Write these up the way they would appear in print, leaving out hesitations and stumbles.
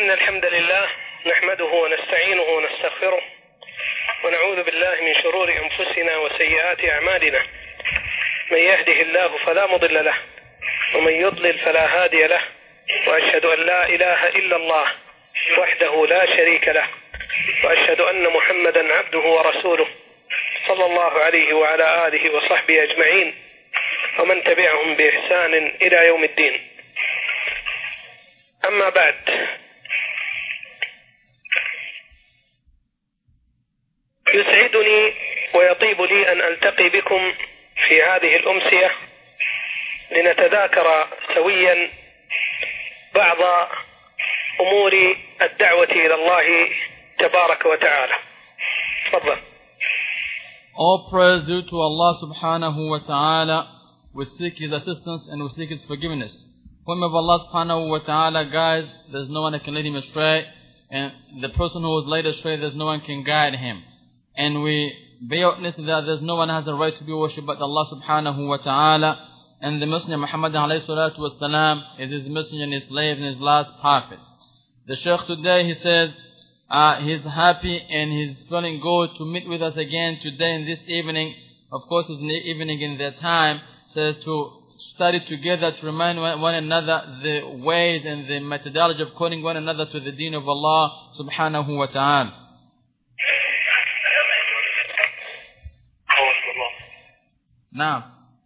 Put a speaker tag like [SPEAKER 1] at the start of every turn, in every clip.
[SPEAKER 1] إن الحمد لله نحمده ونستعينه ونستغفره ونعوذ بالله من شرور أنفسنا وسيئات أعمالنا. من يهده الله فلا مضل له ومن يضلل فلا هادي له، وأشهد أن لا إله إلا الله وحده لا شريك له، وأشهد أن محمدا عبده ورسوله صلى الله عليه وعلى آله وصحبه أجمعين ومن تبعهم بإحسان إلى يوم الدين. أما بعد، يسعدني ويطيب لي أن ألتقي بكم في هذه الأمسية لنتذاكر سويا بعض أمور الدعوة إلى الله تبارك وتعالى. تفضل.
[SPEAKER 2] All praise due to Allah subhanahu wa ta'ala. We seek His assistance and we seek His forgiveness. Whomever Allah subhanahu wa ta'ala guides, there's no one that can lead him astray. And the person who is led astray, there's no one can guide him. And we bear witness that there's no one has a right to be worshipped but Allah subhanahu wa ta'ala. And the Messenger Muhammad alayhi salatu wasalam is His messenger and His slave and His last prophet. The Shaykh today, he says, he's happy and he's feeling good to meet with us again today in this evening. Of course, it's in the evening in their time. Says to study together, to remind one another the ways and the methodology of calling one another to the deen of Allah subhanahu wa ta'ala. Now,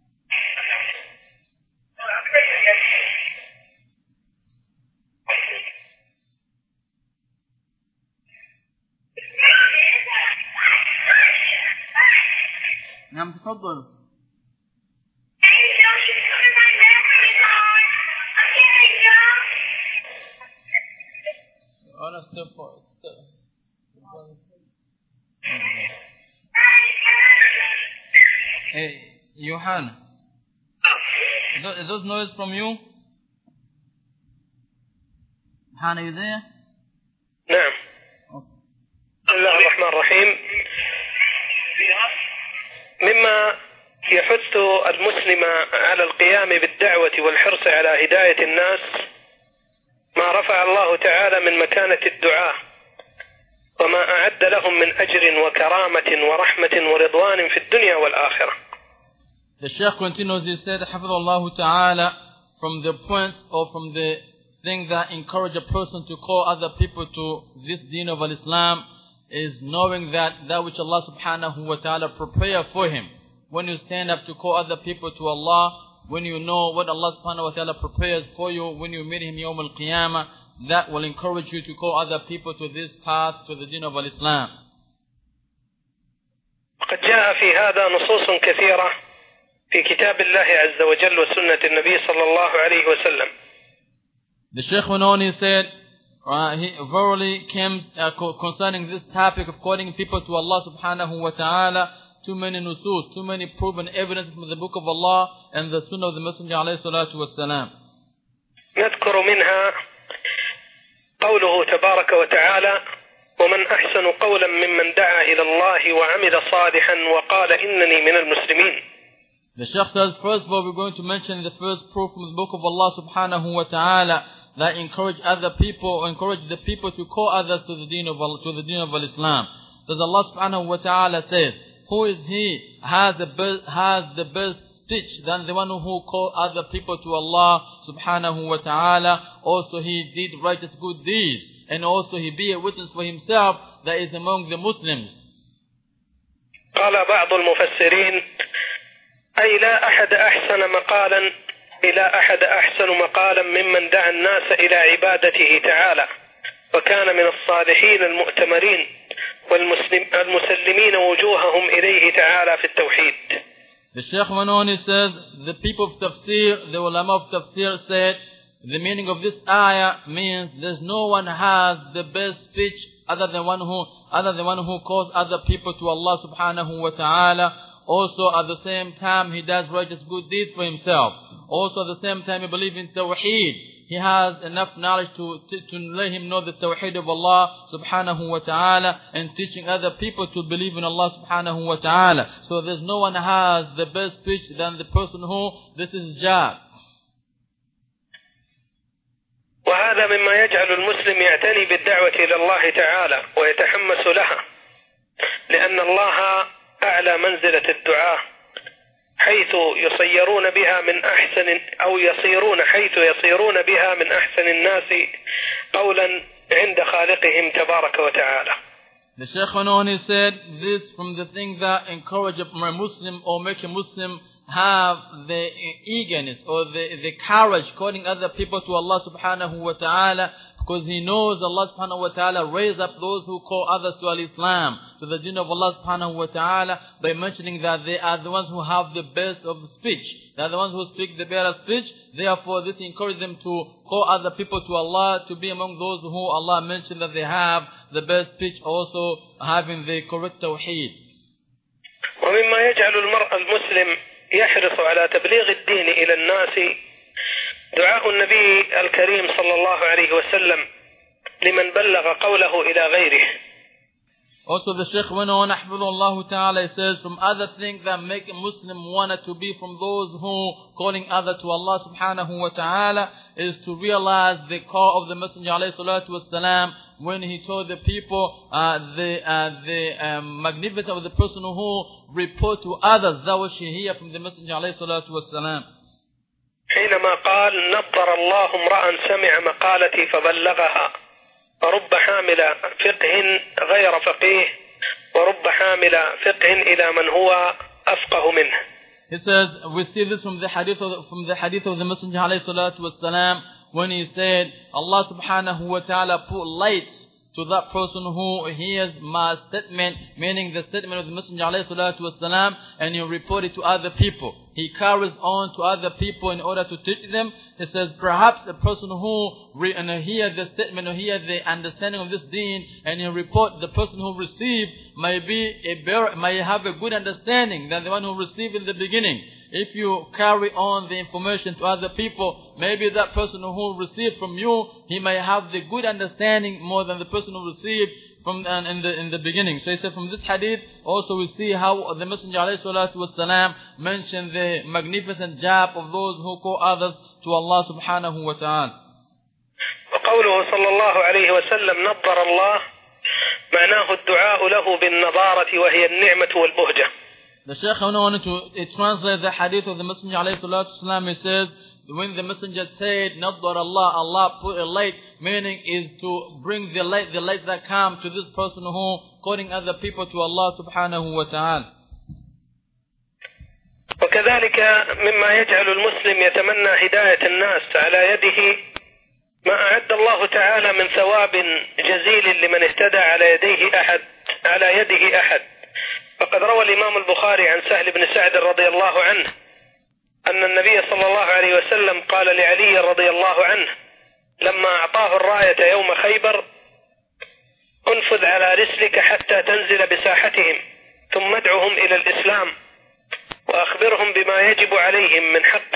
[SPEAKER 2] نعم تفضل. Hey, Johan, is those noise from you? Han, are you there?
[SPEAKER 1] نعم. بسم الله الرحمن الرحيم. مما يحث المسلم على القيام بالدعوة والحرص على هداية الناس ما رفع الله تعالى من مكانة الدعاء وما أعد لهم من أجر وكرامة ورحمة ورضوان في الدنيا والآخرة.
[SPEAKER 2] The Shaykh continues, he said, Hafidhullah ta'ala, from the points or from the thing that encourage a person to call other people to this deen of Islam is knowing that which Allah subhanahu wa ta'ala prepare for him. When you stand up to call other people to Allah, when you know what Allah subhanahu wa ta'ala prepares for you, when you meet Him Yawm al-Qiyamah, that will encourage you to call other people to this path, to the deen of Islam.
[SPEAKER 1] قد جاء في هذا نصوص كثيرة في كتاب الله عز وجل وسنة النبي صلى الله عليه وسلم.
[SPEAKER 2] The Shaykh went on, he said, he verily comes concerning this topic of calling people to Allah subhanahu wa ta'ala, too many nusus, too many proven evidence from the book of Allah and the sunnah of the Messenger alayhi salatu wassalam.
[SPEAKER 1] نذكر منها قوله تبارك وتعالى ومن أحسن قولا ممن دعا إلى الله وعمل صالحا وقال إنني من المسلمين.
[SPEAKER 2] The Shaykh says, first of all, we're going to mention the first proof from the book of Allah subhanahu wa ta'ala that encourage other people, encourage the people to call others to the deen of Islam. Says Allah subhanahu wa ta'ala says, who is he has the best speech than the one who called other people to Allah subhanahu wa ta'ala. Also he did righteous good deeds, and also he be a witness for himself that is among the Muslims.
[SPEAKER 1] قال بعض المفسرين أي لا أحد أحسن مقالا ممن دعا الناس إلى عبادته تعالى وكان من الصالحين المؤتمرين والمسلمين وجوههم إليه تعالى في التوحيد.
[SPEAKER 2] The Shaykh went on, he says, the people of Tafsir, the ulama of Tafsir said, the meaning of this ayah means there's no one has the best speech other than one who calls other people to Allah subhanahu wa ta'ala. Also at the same time he does righteous good deeds for himself. Also at the same time he believes in Tawheed. He has enough knowledge to let him know the Tawheed of Allah subhanahu wa ta'ala and teaching other people to believe in Allah subhanahu wa ta'ala. So there's no one has the best speech than the person who this is his job.
[SPEAKER 1] وهذا مما يجعل المسلم يعتني بالدعوة إلى الله تعالى ويتحمس لها، لأن الله أعلى منزلة الدعاء، حيث يصيرون بها من أحسن أو يصيرون حيث يصيرون بها من أحسن الناس قولا عند خالقهم تبارك وتعالى.
[SPEAKER 2] The Shaykh went on, he said, this from the thing that encourage a Muslim or make a Muslim have the eagerness or the courage calling other people to Allah subhanahu wa ta'ala, because he knows Allah subhanahu wa ta'ala raise up those who call others to Al-Islam, to the deen of Allah subhanahu wa ta'ala, by mentioning that they are the ones who have the best of speech. They are the ones who speak the better speech. Therefore, this encourages them to call other people to Allah, to be among those who Allah mentioned that they have the best speech, also having the correct tawheed.
[SPEAKER 1] ومما يجعل المرء المسلم يحرص على تبليغ الدين إلى الناس دعاء النبي الكريم صلى الله عليه وسلم لمن بلغ قوله إلى غيره.
[SPEAKER 2] Also the Shaykh went on, Ahmadullah Ta'ala, says, from other things that make a Muslim want to be from those who calling other to Allah subhanahu wa ta'ala is to realize the call of the Messenger alayhi salatu wasalam when he told the people the magnificence of the person who report to others that which he hear from the Messenger alayhi salatu wasalam.
[SPEAKER 1] حينما قال نظر الله امرأ سمع مقالتي فبلغها ورب حامل فقه غير فقيه ورب حامل فقه إلى من هو أفقه منه.
[SPEAKER 2] He says, we see this from the hadith of the Messenger alayhi salatu wasalam when he said, Allah subhanahu wa ta'ala put light to that person who hears my statement, meaning the statement of the Messenger alayhi salatu wasalam, and he report it to other people. He carries on to other people in order to teach them. He says, perhaps a person who hear the statement or hear the understanding of this deen, and he report the person who received may have a good understanding than the one who received in the beginning. If you carry on the information to other people, maybe that person who received from you, he may have the good understanding more than the person who received from in the beginning. So he said, from this hadith also we see how the Messenger alayhi salatu wasalam mentioned the magnificent job of those who call others to Allah subhanahu wa ta'ala.
[SPEAKER 1] وقوله صلى الله عليه وسلم نظر الله معناه الدعاء له بالنظارة وهي النعمة والبهجة.
[SPEAKER 2] The Shaykh wanted to translate the hadith of the Messenger alayhi salatu wasalam. He says, when the Messenger said, Nadwar Allah, Allah put a light, meaning is to bring the light that comes to this person who calling other people to Allah subhanahu wa ta'ala.
[SPEAKER 1] وكذلك مما يجعل المسلم يتمنى هداية الناس على يده ما أعد الله تعالى من ثواب جزيل لمن اهتدى على يده أحد. فقد روى الإمام البخاري عن سهل بن سعد رضي الله عنه أن النبي صلى الله عليه وسلم قال لعلي رضي الله عنه لما أعطاه الراية يوم خيبر انفذ على رسلك حتى تنزل بساحتهم ثم ادعهم إلى الإسلام وأخبرهم بما يجب عليهم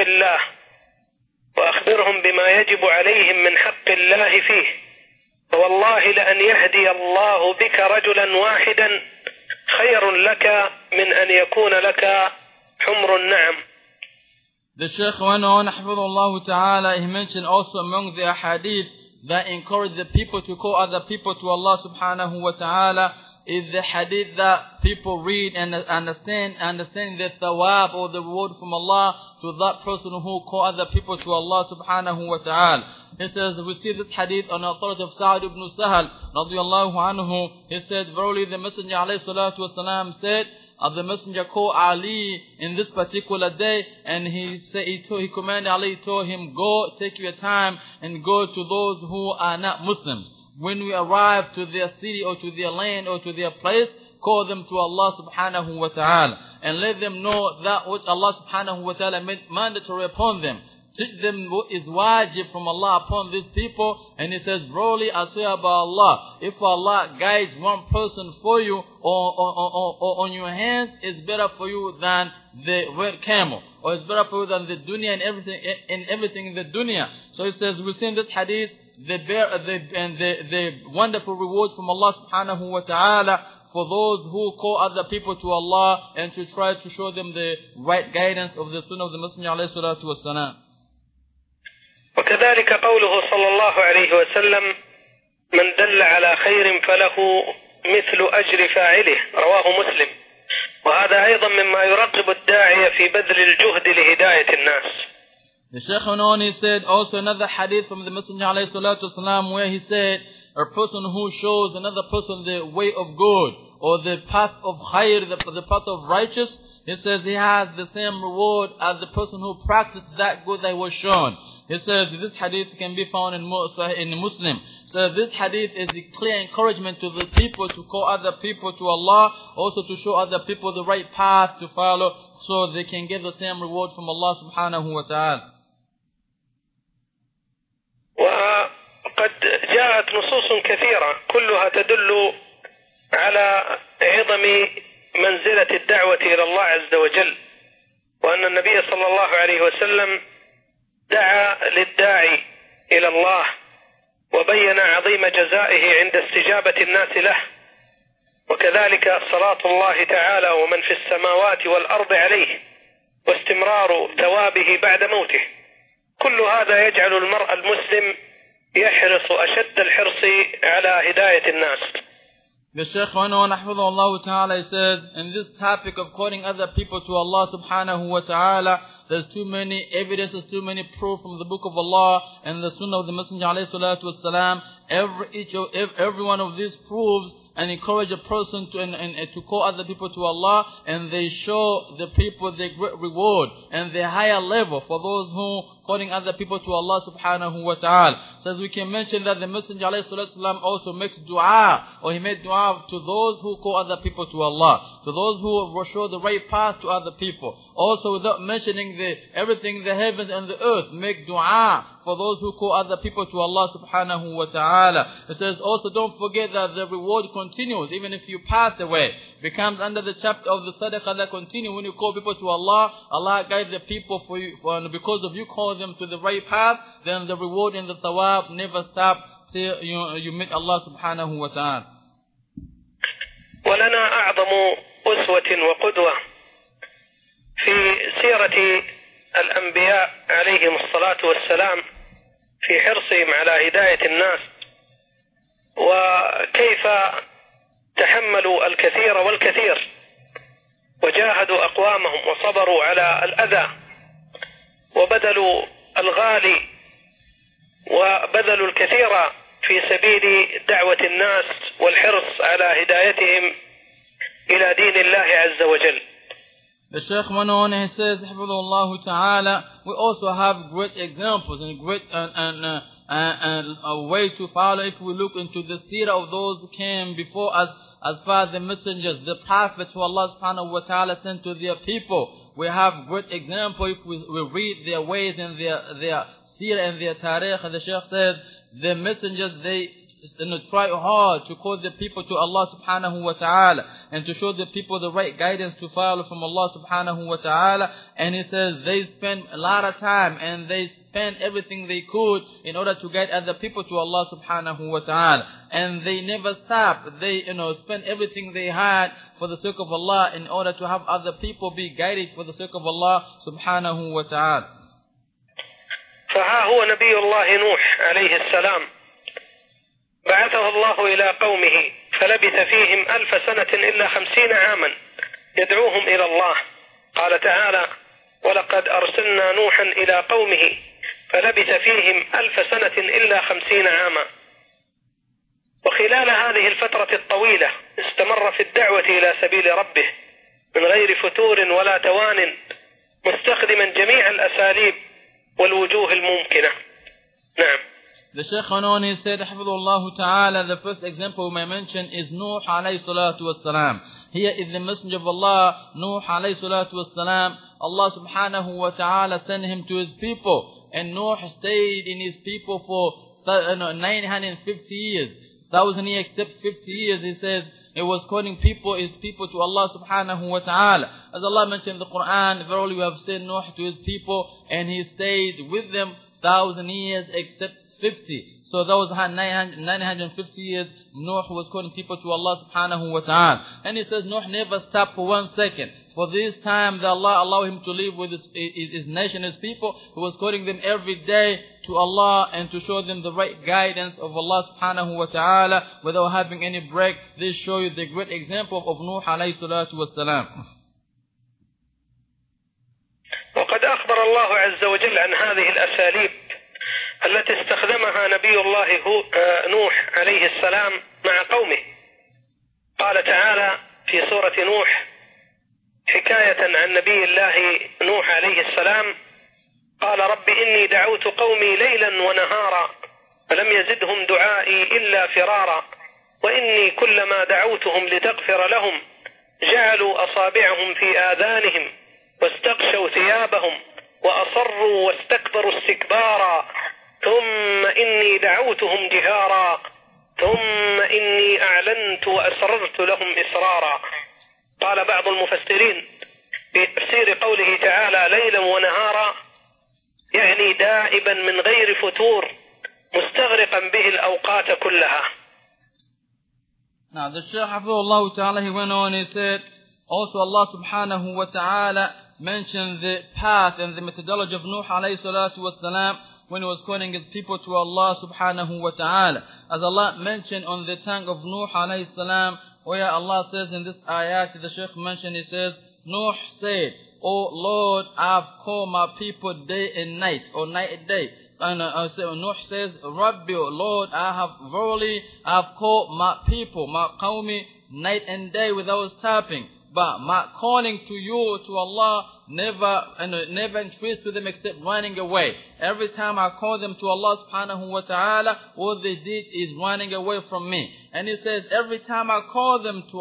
[SPEAKER 1] من حق الله فيه فوالله لأن يهدي الله بك رجلا واحدا خير لك من أن يكون لك حمر النعم.
[SPEAKER 2] The Shaykh went on, Hafidhullah Ta'ala, he mentioned also among the ahadith that encourage the people to call other people to Allah subhanahu wa ta'ala is the hadith that people read and understand the thawab or the reward from Allah to that person who call other people to Allah subhanahu wa ta'ala. He says, we see this hadith on the authority of Sa'd ibn Sahal radiyallahu anhu. He said, verily the Messenger alayhi salatu wasalam said, the Messenger called Ali in this particular day, and he commanded Ali, told him, go, take your time and go to those who are not Muslims. When we arrive to their city or to their land or to their place, call them to Allah subhanahu wa ta'ala and let them know that which Allah subhanahu wa ta'ala made mandatory upon them. Teach them what is wajib from Allah upon these people. And he says, verily I swear by Allah, if Allah guides one person for you or on your hands, it's better for you than the red camel, or it's better for you than the dunya and everything in the dunya. So he says, we see in this hadith the wonderful rewards from Allah subhanahu wa ta'ala for those who call other people to Allah and to try to show them the right guidance of the sunnah of the Messenger alayhi salatu wassalam.
[SPEAKER 1] وكذلك قوله صلى الله عليه وسلم من دل على خير فله مثل أجر فاعله رواه مسلم. وهذا أيضا مما يرغب الداعية في بذل الجهد لهداية الناس.
[SPEAKER 2] The Shaykh went on, he said also another hadith from the Messenger alayhi salatu wasalam where he said, a person who shows another person the way of good or the path of khair, the path of righteous, he says he has the same reward as the person who practiced that good that was shown. He says this hadith can be found in Muslim. So this hadith is a clear encouragement to the people to call other people to Allah, also to show other people the right path to follow so they can get the same reward from Allah subhanahu wa ta'ala.
[SPEAKER 1] وقد جاءت نصوص كثيرة كلها تدل على عظم منزلة الدعوة إلى الله عز وجل، وأن النبي صلى الله عليه وسلم دعا للداعي إلى الله وبين عظيم جزائه عند استجابة الناس له، وكذلك صلاة الله تعالى ومن في السماوات والأرض عليه واستمرار ثوابه بعد موته. كل هذا يجعل المرء المسلم يحرص أشد الحرص على هداية الناس.
[SPEAKER 2] The Shaykh Hafidhahullah Ta'ala says, in this topic of calling other people to Allah subhanahu wa ta'ala, there's too many evidences, too many proof from the book of Allah and the sunnah of the Messenger alayhi salatu wasalam. Every one of these proves and encourage a person to call other people to Allah, and they show the people the great reward and the higher level for those who calling other people to Allah subhanahu wa ta'ala. So as we can mention that the Messenger alayhi salatu wasalam also makes dua, or he made dua to those who call other people to Allah, to those who will show the right path to other people. Also without mentioning everything in the heavens and the earth, make dua for those who call other people to Allah subhanahu wa ta'ala. It says also don't forget that the reward continues even if you pass away. Becomes under the chapter of the sadaqah that continue when you call people to Allah. Allah guides the people for you, because of you calling them to the right path, then the reward and the thawab never stop till you meet Allah subhanahu wa ta'ala.
[SPEAKER 1] ولنا أعظم أسوة وقدوة في سيرة الأنبياء عليهم الصلاة والسلام في حرصهم على هداية الناس، وكيف تحملوا الكثير والكثير وجاهدوا أقوامهم وصبروا على الأذى وبذلوا الغالي وبذلوا الكثير في سبيل دعوة الناس والحرص على هدايتهم إلى دين الله عز وجل.
[SPEAKER 2] The Shaykh went on and he says, Hafidhahullah Ta'ala, we also have great examples and great and a way to follow if we look into the seerah of those who came before us, as far as the messengers, the prophets who Allah subhanahu wa ta'ala sent to their people. We have great example if we read their ways and their seerah and their tariq. And the Shaykh says, the messengers, they try hard to call the people to Allah subhanahu wa ta'ala and to show the people the right guidance to follow from Allah subhanahu wa ta'ala. And he says they spend a lot of time and they spend everything they could in order to guide other people to Allah subhanahu wa ta'ala. And they never stop. They spend everything they had for the sake of Allah in order to have other people be guided for the sake of Allah subhanahu wa ta'ala.
[SPEAKER 1] فها هو نبي الله نوح عليه السلام بعثه الله إلى قومه فلبث فيهم 1000 سنة إلا 50 عاما يدعوهم إلى الله. قال تعالى ولقد أرسلنا نوحا إلى قومه فلبث فيهم 1000 سنة إلا 50 عاما. وخلال هذه الفترة الطويلة استمر في الدعوة إلى سبيل ربه من غير فتور ولا توان مستخدما جميع الأساليب والوجوه الممكنة. نعم.
[SPEAKER 2] The Shaykh on, he said, Hafidhahullah Ta'ala, the first example we may mention is Nuh alayhi salatu wassalam. Here is the messenger of Allah, Nuh alayhi salatu wassalam. Allah subhanahu wa ta'ala sent him to his people. And Nuh stayed in his people for 950 years. 1,000 years except 50 years, he says. It was calling his people to Allah subhanahu wa ta'ala. As Allah mentioned in the Quran, verily we have sent Nuh to his people and he stayed with them 1,000 years except 50. So that was 950 years Nuh was calling people to Allah subhanahu wa ta'ala. And he says Nuh never stopped for 1 second. for this time that Allah allowed him to live with his nation, his people, he was quoting them every day to Allah and to show them the right guidance of Allah subhanahu wa ta'ala without having any break. This shows you the great example of Nuh alayhi salatu wassalam.
[SPEAKER 1] وقد أخبر الله عز وجل عن هذه الأساليب التي استخدمها نبي الله نوح عليه السلام مع قومه. قال تعالى في سورة نوح حكاية عن نبي الله نوح عليه السلام قال رب إني دعوت قومي ليلا ونهارا فلم يزدهم دعائي إلا فرارا وإني كلما دعوتهم لتغفر لهم جعلوا أصابعهم في آذانهم واستغشوا ثيابهم وأصروا واستكبروا استكبارا ثم إني دعوتهم جهارا ثم إني أعلنت وأسررت لهم إسرارا. قال بعض المفسرين في تفسير قوله تعالى ليلا ونهارا يعني دائبا من غير فتور مستغرقا به الأوقات كلها.
[SPEAKER 2] Now the Shaykh Hafidhullah Ta'ala, he went on and he said, also Allah subhanahu wa ta'ala mentioned the path and the methodology of Nuh alayhi salatu wassalam when he was calling his people to Allah subhanahu wa ta'ala. As Allah mentioned on the tongue of Nuh alayhi salam, where Allah says in this ayat, the Shaykh mentioned, he says, Nuh said, O Lord, I've called my people day and night, or night and day. And Nuh says, Rabbi, Lord, I've called my people, my qawmi, night and day without stopping. But my calling to you, to Allah, never increased to them except running away. Every time I call them to Allah subhanahu wa ta'ala, all they did is running away from me. And he says, every time I call them to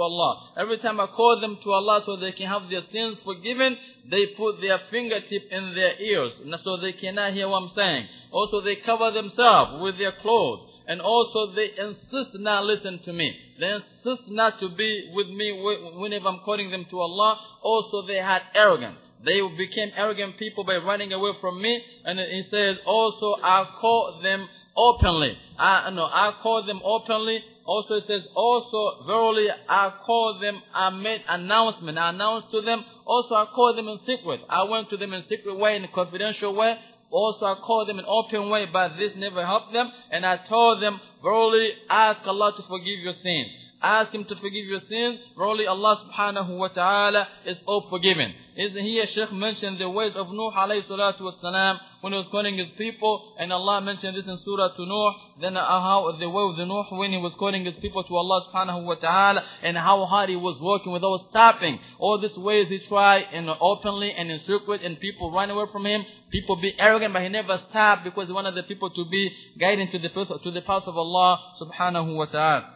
[SPEAKER 2] Allah so they can have their sins forgiven, they put their fingertip in their ears, so they cannot hear what I'm saying. Also they cover themselves with their clothes. And also they insist not listen to me. They insist not to be with me whenever I'm calling them to Allah. Also they had arrogance. They became arrogant people by running away from me. And he says, also I call them openly. I call them openly. Also it says, also verily I call them, I made announcement. I announced to them. Also I called them in secret. I went to them in secret way, in a confidential way. Also I called them in open way, but this never helped them. And I told them, verily ask Allah to forgive your sins. Ask Him to forgive your sins. Verily Allah subhanahu wa ta'ala is all forgiving. Here Shaykh mentioned the ways of Nuh alayhi salatu wassalam when he was calling his people. And Allah mentioned this in Surah to Nuh. Then how the way of the Nuh when he was calling his people to Allah subhanahu wa ta'ala. And how hard he was working without stopping. All these ways he tried openly and in secret. And people ran away from him. People be arrogant, but he never stopped because he wanted the people to be guided to the path of Allah subhanahu wa ta'ala.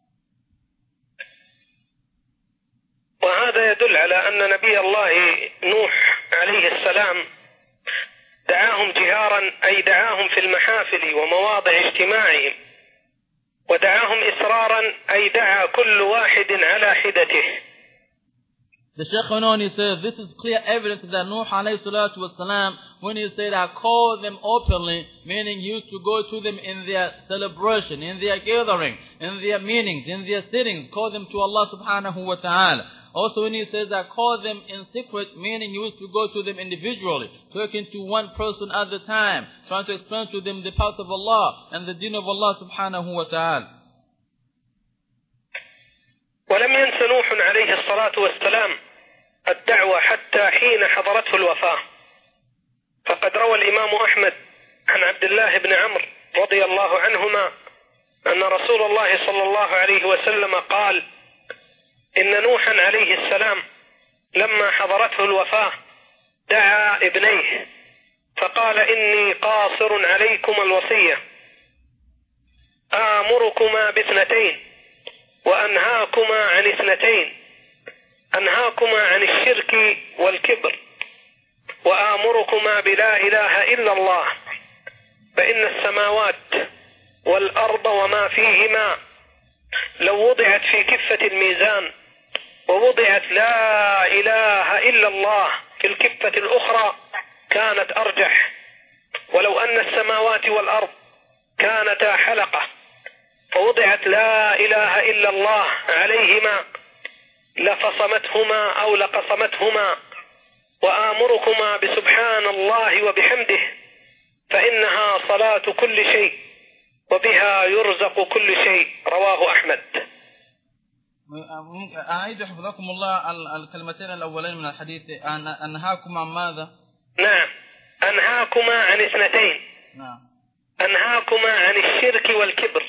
[SPEAKER 1] وهذا يدل على أن نبي الله نوح عليه السلام دعاهم جهارا أي دعاهم في المحافل ومواضع اجتماعهم ودعاهم إسرارا أي دعا كل واحد على حدته.
[SPEAKER 2] The Shaykh went on, he said, this is clear evidence that Nuh alayhi salatu wasalam, when he said, I call them openly, meaning he used to go to them in their celebration, in their gathering, in their meetings, in their sittings, call them to Allah subhanahu wa ta'ala. Also when he says, I call them in secret, meaning he used to go to them individually, talking to one person at a time, trying to explain to them the path of Allah and the deen of Allah subhanahu wa ta'ala.
[SPEAKER 1] ولم ينس نوح عليه الصلاة والسلام الدعوة حتى حين حضرته الوفاة. فقد روى الإمام أحمد عن عبد الله بن عمرو رضي الله عنهما أن رسول الله صلى الله عليه وسلم قال إن نوحا عليه السلام لما حضرته الوفاة دعا ابنيه فقال إني قاصر عليكما الوصية آمركما باثنتين وأنهاكما عن اثنتين أنهاكما عن الشرك والكبر وآمركما بلا إله إلا الله فإن السماوات والأرض وما فيهما لو وضعت في كفة الميزان ووضعت لا إله إلا الله في الكفة الأخرى كانت أرجح ولو أن السماوات والأرض كانتا حلقة فوضعت لا إله إلا الله عليهما لفصمتهما أو لقصمتهما، وآمركما بسبحان الله وبحمده، فإنها صلاة كل شيء وبها يرزق كل شيء. رواه أحمد.
[SPEAKER 2] أعيد حفظكم الله الكلمتين الأولين من الحديث. أنهاكما عن ماذا؟
[SPEAKER 1] نعم، أنهاكما عن اثنتين.
[SPEAKER 2] نعم.
[SPEAKER 1] أنهاكما عن الشرك والكبر.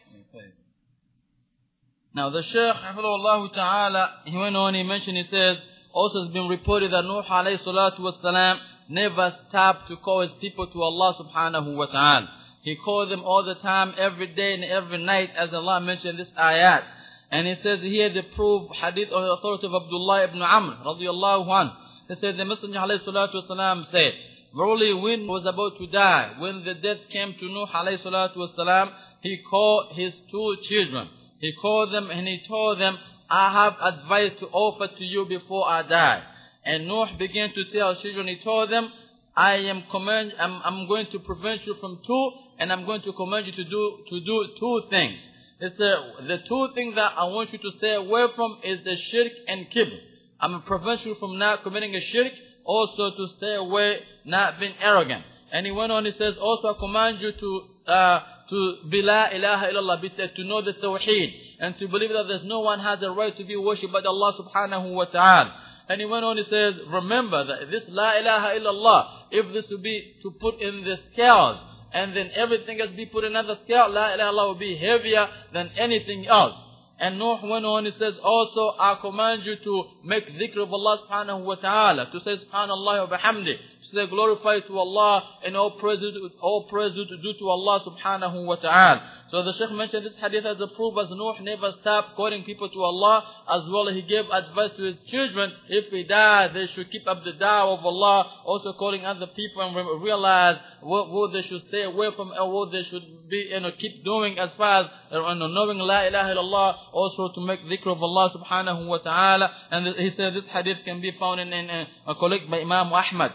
[SPEAKER 2] Now the Shaykh Hafidhahullah Ta'ala, he went on, he mentioned, he says, also it's been reported that Nuh alayhi salatu wassalam never stopped to call his people to Allah subhanahu wa ta'ala. He called them all the time, every day and every night, as Allah mentioned this ayat. And he says here the proof, hadith on the authority of Abdullah ibn Amr radiyallahu anhu. He said the Messenger alayhi salatu wassalam said, verily when he was about to die, when the death came to Nuh alayhi salatu wassalam, he called his two children. He called them and he told them, I have advice to offer to you before I die. And Nuh began to tell his children, he told them, I'm going to prevent you from two, and I'm going to command you to do two things. It's the two things that I want you to stay away from is the shirk and kibr. I'm going to prevent you from not committing a shirk, also to stay away, not being arrogant. And he went on, he says, also I command you to be la ilaha illallah, to know the tawheed, and to believe that there's no one has a right to be worshipped but Allah subhanahu wa ta'ala. And he went on, he says, remember that this la ilaha illallah, if this would be to put in the scales, and then everything else be put in another scale, la ilaha illallah will be heavier than anything else. And Nuh went on, he says, also I command you to make dhikr of Allah subhanahu wa ta'ala, to say subhanallah wa bihamdi, to say glorify to Allah, and all praise due to Allah subhanahu wa ta'ala. So the Shaykh mentioned this hadith as a proof, as Nuh never stopped calling people to Allah, as well as he gave advice to his children, if he died, they should keep up the da'wah of Allah, also calling other people and realize what they should stay away from, and what they should be, keep doing as far as knowing la ilaha illallah, also to make dhikr of Allah subhanahu wa ta'ala. And he said this hadith can be found in a collected by Imam Ahmad.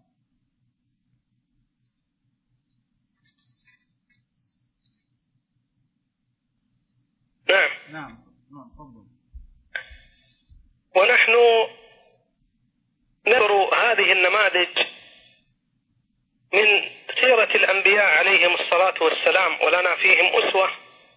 [SPEAKER 1] نعم. ونحن نذكر هذه النماذج من سيرة الأنبياء عليهم الصلاة والسلام، ولنا فيهم أسوة.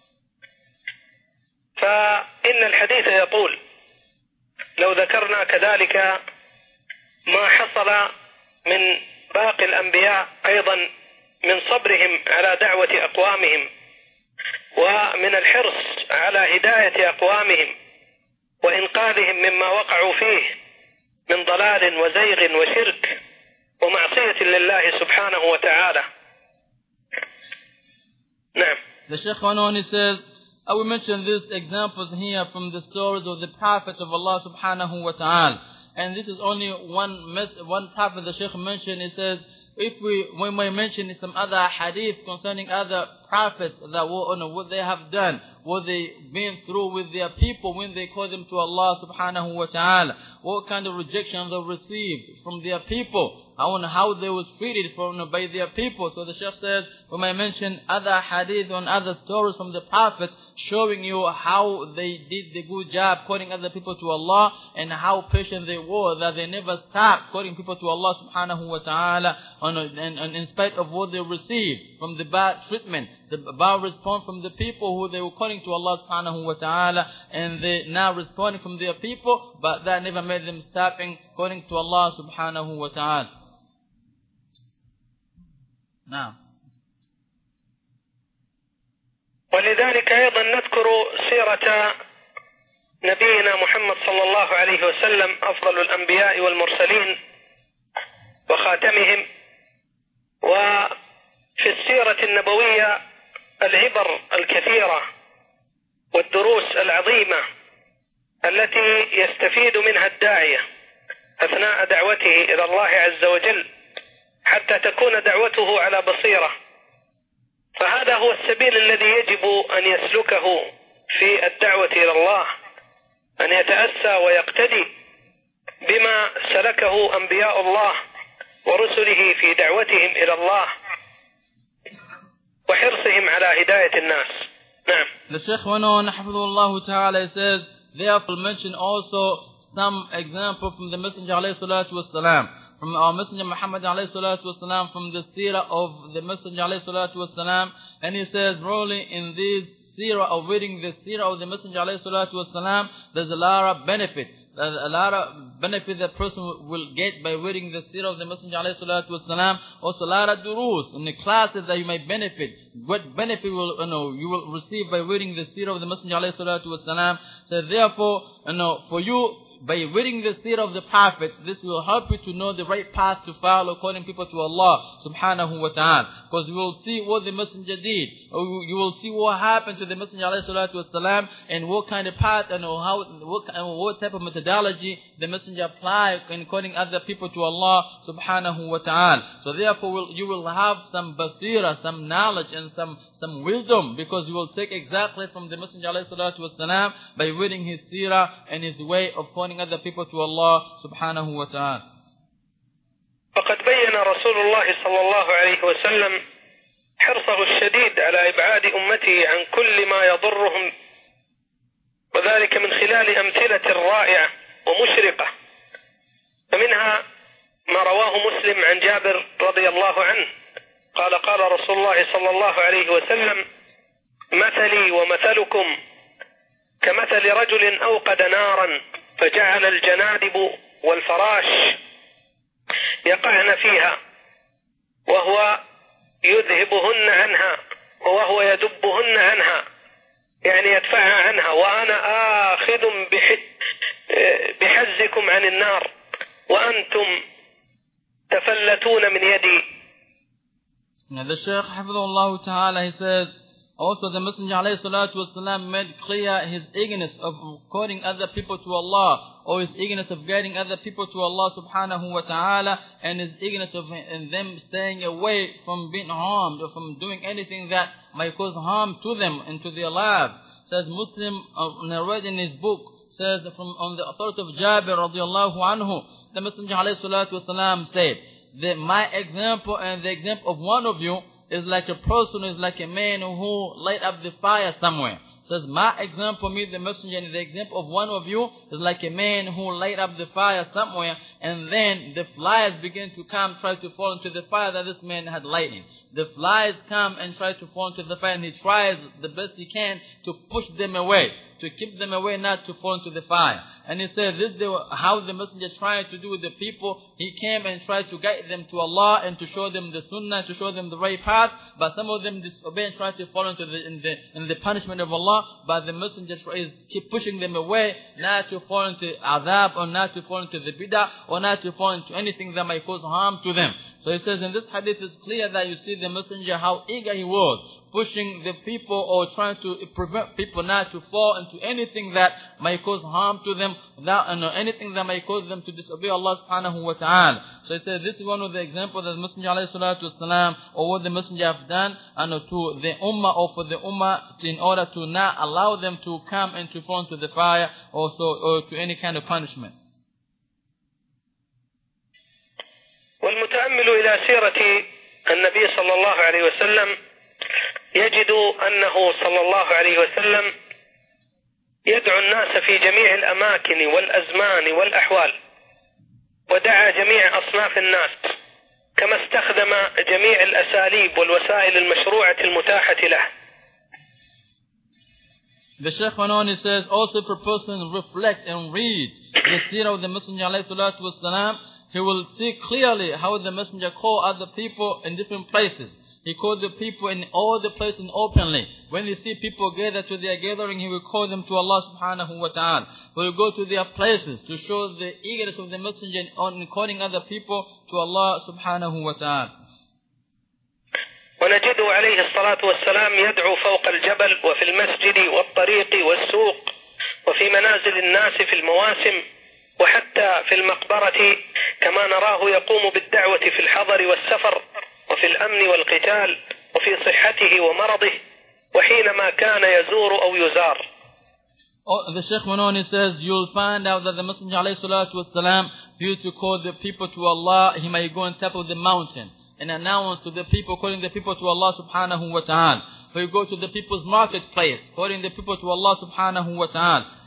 [SPEAKER 1] فإن الحديث يقول لو ذكرنا كذلك ما حصل من باقي الأنبياء أيضا من صبرهم على دعوة أقوامهم، ومن الحرص على هداية أقوامهم وإنقاذهم مما وقعوا فيه من ضلال وزيغ وشرك ومعصية لله سبحانه وتعالى. نعم.
[SPEAKER 2] The Shaykh went on, he says, I will mention these examples here from the stories of the prophets of Allah subhanahu wa ta'ala. And this is only one prophet the Shaykh mentioned. He says, when we mention some other hadith concerning other prophets, that what they have done, what they been through with their people when they call them to Allah subhanahu wa ta'ala, what kind of rejection they received from their people, how they were treated by their people. So the Shaykh says, we may mention other hadith and other stories from the prophets showing you how they did the good job calling other people to Allah, and how patient they were, that they never stopped calling people to Allah subhanahu wa ta'ala, and in spite of what they received from the bad treatment, the bad response from the people who they were calling to Allah subhanahu wa ta'ala, and they now responding from their people, but that never made them stopping calling to Allah subhanahu wa ta'ala. Now,
[SPEAKER 1] ولذلك أيضا نذكر سيرة نبينا محمد صلى الله عليه وسلم أفضل الأنبياء والمرسلين وخاتمهم. وفي السيرة النبوية العبر الكثيرة والدروس العظيمة التي يستفيد منها الداعية أثناء دعوته إلى الله عز وجل، حتى تكون دعوته على بصيرة. فهذا هو السبيل الذي يجب أن يسلكه في الدعوة إلى الله، أن يتأسى ويقتدي بما سلكه أنبياء الله ورسله في دعوتهم إلى الله وحرصهم على هداية الناس. نعم.
[SPEAKER 2] The Shaykh went on, Hafidhullah Ta'ala, says, therefore mention also some example from the Messenger alayhi salatu wasalam, from our Messenger Muhammad alayhi salatu wasalam, from the seerah of the Messenger alayhi salatu wasalam. And he says, really in this seerah of reading the seerah of the Messenger alayhi salatu wasalam, there's a lot of benefit. A lot of benefit that person will get by reading the seerah of the Messenger alayhi salatu wasalam. Also a lot of durus in the classes that you may benefit. What benefit will you will receive by reading the seerah of the Messenger alayhi salatu wasalam. So therefore, for you, by reading the seerah of the Prophet, this will help you to know the right path to follow, calling people to Allah subhanahu wa ta'ala. Because you will see what the Messenger did. Or you will see what happened to the Messenger alayhi salatu wasalam, and what kind of path and what type of methodology the Messenger applied in calling other people to Allah subhanahu wa ta'ala. So therefore you will have some basira, some knowledge and some wisdom, because you will take exactly from the Messenger alayhi salatu wasalam by reading his seerah and his way of calling other people to Allah subhanahu wa ta'ala.
[SPEAKER 1] وقد بين رسول الله صلى الله عليه وسلم حرصه الشديد على إبعاد أمته عن كل ما يضرهم، وذلك من خلال أمثلة رائعة ومشرقة. فمنها ما رواه مسلم عن جابر رضي الله عنه قال قال رسول الله صلى الله عليه وسلم: مثلي ومثلكم كمثل رجل أوقد نارا فجعل الجنادب والفراش يقعن فيها وهو يذهبهن عنها وهو يدبهن عنها، يعني يدفعها عنها، وأنا آخذ بحزكم عن النار وأنتم تفلتون من يدي.
[SPEAKER 2] Now the Shaykh Hafidhullah Ta'ala, he says, also the Messenger alayhi salatu wasalam made clear his eagerness of calling other people to Allah, or his eagerness of guiding other people to Allah subhanahu wa ta'ala, and his eagerness of them staying away from being harmed or from doing anything that might cause harm to them and to their lives. Says Muslim narrated in his book, says on the authority of Jabir radiallahu anhu, the Messenger alayhi salatu wasalam said that my example and the example of one of you is like a person, is like a man who light up the fire somewhere. Says my example, me the Messenger, and the example of one of you is like a man who light up the fire somewhere, and then the flies begin to come, try to fall into the fire that this man had lighted. The flies come and try to fall into the fire, and he tries the best he can to push them away, to keep them away, not to fall into the fire. And he said this is how the Messenger tried to do with the people. He came and tried to guide them to Allah and to show them the sunnah, to show them the right path. But some of them disobey and try to fall into the punishment of Allah. But the Messenger keep pushing them away, not to fall into adhab, or not to fall into the bid'ah, or not to fall into anything that might cause harm to them. So he says in this hadith it's clear that you see the Messenger, how eager he was, pushing the people or trying to prevent people not to fall into anything that might cause harm to them, anything that might cause them to disobey Allah subhanahu wa ta'ala. So he said this is one of the examples that the Messenger alayhi salatu wasalam, or what the Messenger have done to the ummah, or for the ummah, in order to not allow them to come and to fall into the fire or to any kind of punishment.
[SPEAKER 1] والمتأمل إلى سيرة النبي صلى الله عليه وسلم يجد أنه صلى الله عليه وسلم يدعو الناس في جميع الأماكن والأزمان والأحوال، ودعا جميع أصناف الناس، كما استخدم جميع الأساليب والوسائل المشروعة المتاحة له.
[SPEAKER 2] The Shaykh went on, he says, also if a person reflect and read the seerah of the Messenger alayhi salatu wasalam, he will see clearly how the Messenger called other people in different places. He called the people in all the places openly. When he see people gather to their gathering, he will call them to Allah subhanahu wa ta'ala. He will go to their places to show the eagerness of the Messenger on calling other people to Allah subhanahu wa ta'ala.
[SPEAKER 1] ونجده عليه الصلاة والسلام يدعو فوق الجبل وفي المسجد والطريق والسوق وفي منازل الناس في المواسم وحتى في المقبرة، كما نراه يقوم بالدعوة في الحضر والسفر وفي الأمن والقتال وفي صحته ومرضه وحينما كان يزور أو يزار.
[SPEAKER 2] The Shaykh went on, he says, you'll find out that the Messenger alayhi salatu wasalam used to call the people to Allah. He might go on top of the mountain and announce to the people, calling the people to Allah subhanahu wa ta'ala. He will go to the people's marketplace, calling the people to Allah subhanahu wa ta'ala.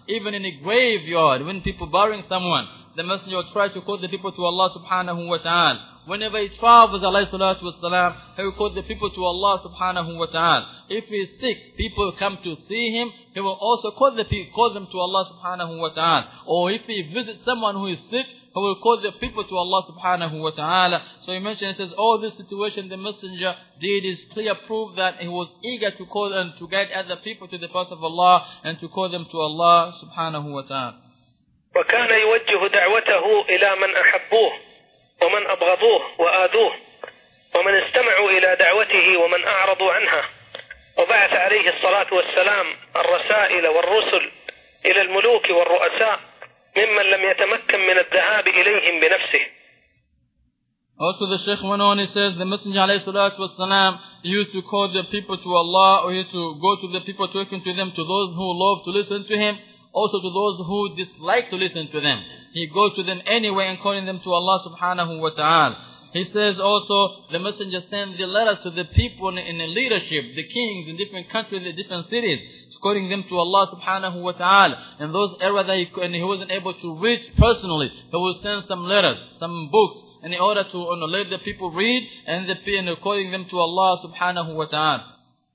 [SPEAKER 2] Even in a graveyard, when people burying someone, the Messenger will try to call the people to Allah subhanahu wa ta'ala. Whenever he travels, alayhi salatu wasalam, he will call the people to Allah subhanahu wa ta'ala. If he is sick, people come to see him, he will also call them to Allah subhanahu wa ta'ala. Or if he visits someone who is sick, he will call the people to Allah subhanahu wa ta'ala. So he mentioned, he says, all this situation the Messenger did is clear proof that he was eager to call and to guide other people to the path of Allah and to call them to Allah subhanahu wa ta'ala.
[SPEAKER 1] وكان يوجه دعوته إلى من أحبوه ومن أبغضوه وآذوه ومن استمعوا إلى دعوته ومن أعرضوا عنها. وبعث عليه الصلاة والسلام الرسائل والرسل إلى الملوك والرؤساء ممن لم يتمكن من الذهاب إليهم بنفسه.
[SPEAKER 2] Also the Shaykh went on, he says, the Messenger alayhi salatu wasalam used to call the people to Allah, or he used to go to the people talking to them, to those who love to listen to him, also to those who dislike to listen to them. He goes to them anyway and calling them to Allah subhanahu wa ta'ala. He says also, the Messenger sent the letters to the people in the leadership, the kings in different countries, in different cities, calling them to Allah subhanahu wa ta'ala. In those areas that he wasn't able to reach personally, he will send some letters, some books, in order to let the people read, and calling them to Allah subhanahu wa ta'ala.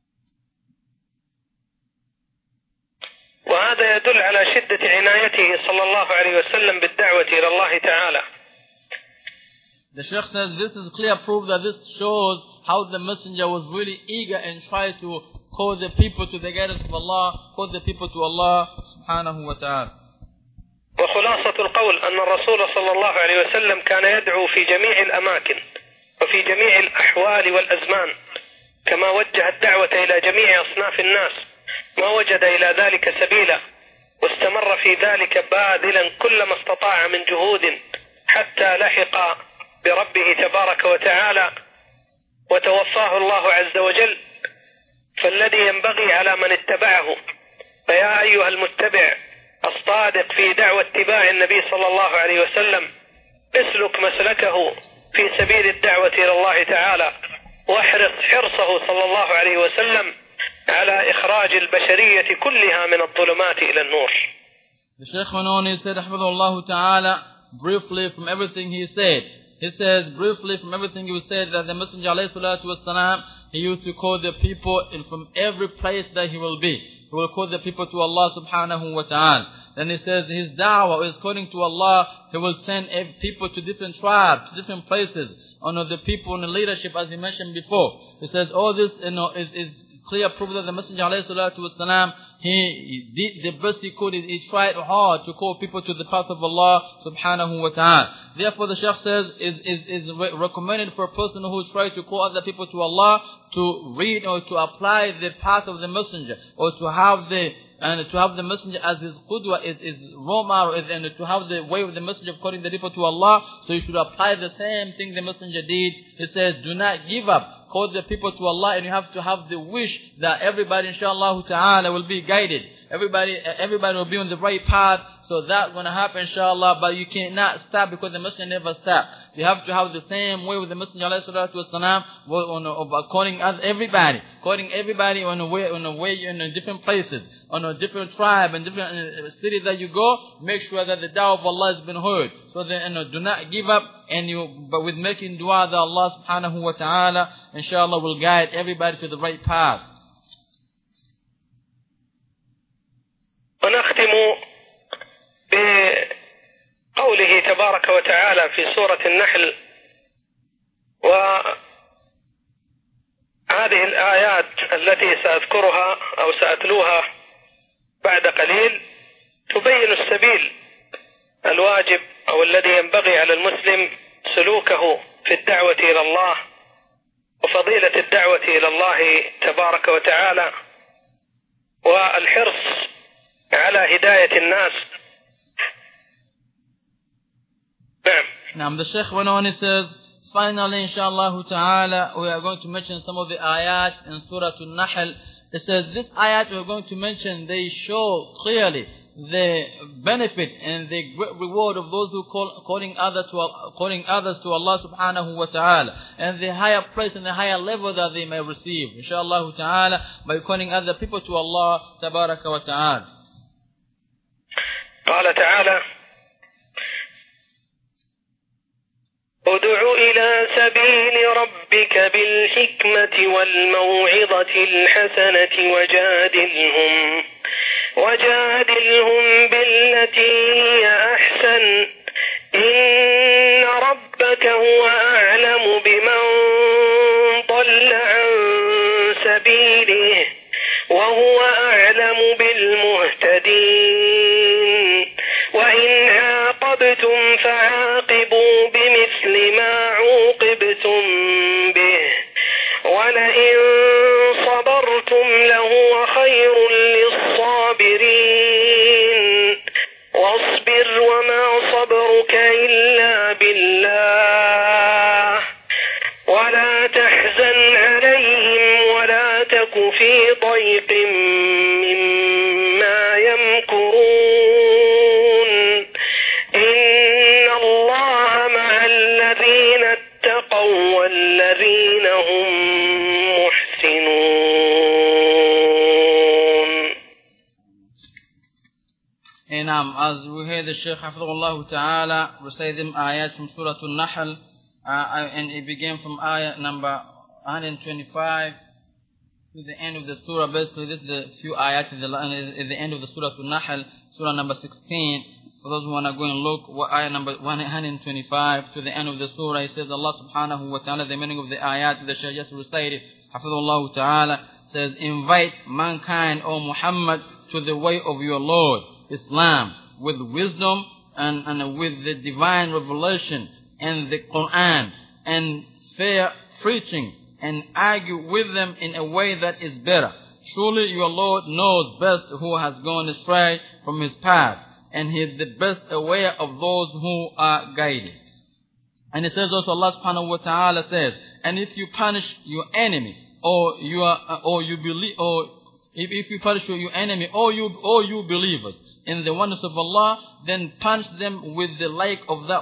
[SPEAKER 1] وهذا يدل على شدة عنايته صلى الله عليه وسلم بالدعوة إلى الله تعالى.
[SPEAKER 2] The Shaykh says this is clear proof that this shows how the Messenger was really eager and tried to call the people to the guidance of Allah, call the people to Allah subhanahu wa ta'ala.
[SPEAKER 1] وخلاصة القول أن الرسول صلى الله عليه وسلم كان يدعو في جميع الأماكن وفي جميع الأحوال والأزمان، كما وجه الدعوة إلى جميع أصناف الناس ما وجد إلى ذلك سبيلا، واستمر في ذلك باذلا كل ما استطاع من جهود حتى لحق بربه تبارك وتعالى وتوفاه الله عز وجل. فالذي ينبغي على من اتبعه، فيا أيها المتبع الصادق في دعوة اتباع النبي صلى الله عليه وسلم، اسلك مسلكه في سبيل الدعوة إلى الله تعالى، واحرص حرصه صلى الله عليه وسلم على إخراج البشرية كلها من الظلمات إلى النور.
[SPEAKER 2] The Shaykh went on, he said, Ahmadullah Ta'ala, briefly from everything he said. He says, briefly from everything he said, that the Messenger alayhi salatu wasalam, he used to call the people from every place that he will be. He will call the people to Allah subhanahu wa ta'ala. Then he says, his da'wah is calling to Allah, he will send people to different tribes, different places, the people in the leadership, as he mentioned before. He says, all this, is clear proof that the Messenger alayhi salatu wasalam, he did the best he could. He tried hard to call people to the path of Allah subhanahu wa ta'ala. Therefore the Shaykh says, is recommended for a person who tries to call other people to Allah to read or to apply the path of the Messenger, or to have the Messenger as his qudwa, is role model, and to have the way of the Messenger of calling the people to Allah. So you should apply the same thing the Messenger did. He says, do not give up. Call the people to Allah, and you have to have the wish that everybody, inshallah ta'ala, will be guided. Everybody will be on the right path. So that's going to happen, inshallah. But you cannot stop, because the Messenger never stopped. You have to have the same way with the Messenger alayhi salatu wasalam, calling everybody on a way in different places, on a different tribe and different cities that you go. Make sure that the da'wah of Allah has been heard. So then, do not give up, but with making dua that Allah subhanahu wa ta'ala, inshallah, will guide everybody to the right path.
[SPEAKER 1] ونختم بقوله تبارك وتعالى في سورة النحل، وهذه الآيات التي سأذكرها أو سأتلوها بعد قليل تبين السبيل الواجب أو الذي ينبغي على المسلم سلوكه في الدعوة إلى الله، وفضيلة الدعوة إلى الله تبارك وتعالى، والحرص على هداية الناس.
[SPEAKER 2] Now the Shaykh went on, he says, finally, inshallah ta'ala, we are going to mention some of the ayat in Surah An-Nahl. It says, this ayat we are going to mention, they show clearly the benefit and the great reward of those who calling others to Allah subhanahu wa ta'ala, and the higher place and the higher level that they may receive, inshallah ta'ala, by calling other people to Allah tabaraka wa ta'ala.
[SPEAKER 1] قال تعالى: ادع إلى سبيل ربك بالحكمة والموعظة الحسنة وجادلهم بالتي هي أحسن إن ربك هو أعلم بمن ضل عن سبيله وهو أعلم بالمهتدين وإن عاقبتم فعاقبوا بمثل ما عوقبتم به ولئن صبرتم لهو خير للصابرين واصبر وما صبرك إلا بالله ولا تحزن عليهم ولا تك في ضيق مما يمكرون إن الله مع الذين اتقوا والذين هم محسنون.
[SPEAKER 2] And as we hear the Shaykh Hafidhullah Ta'ala recite them ayat from Surah Al-Nahl, and it began from ayat number 125 to the end of the surah. Basically, this is the few ayat at the end of the Surah Al-Nahl, Surah number 16. For those who want to go and look, what ayat number 125 to the end of the surah, it says Allah Subhanahu Wa Ta'ala, the meaning of the ayat the Shaykh just recited, Hafidhullah Ta'ala, says, invite mankind, O Muhammad, to the way of your Lord, Islam, with wisdom and with the divine revelation and the Quran and fair preaching, and argue with them in a way that is better. Surely your Lord knows best who has gone astray from his path, and he is the best aware of those who are guided. And it says also, Allah Subhanahu Wa Ta'ala says, and if you punish your enemy, if you punish your enemy, or you believers in the oneness of Allah, then punish them with the like of that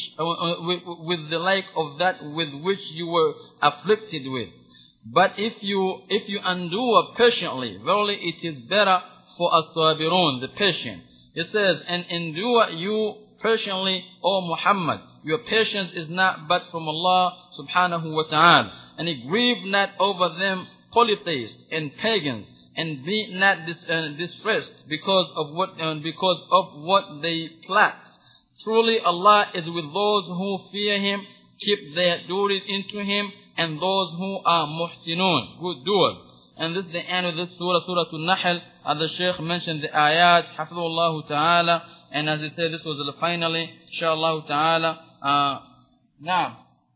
[SPEAKER 2] with which you were afflicted with. But if you endure patiently, verily it is better for as-sabirun, the patient. It says, and endure you patiently, O Muhammad. Your patience is not but from Allah Subhanahu Wa Ta'ala. And grieve not over them polytheists and pagans, and be not distressed because of what they plot. Truly Allah is with those who fear Him, keep their duty into Him, and those who are muhsinun, good doers. And this is the end of this surah, Surah Al-Nahl, as the Shaykh mentioned the ayat, Hafidhullah Ta'ala, and as he said, this was finally, inshaAllah Ta'ala, now.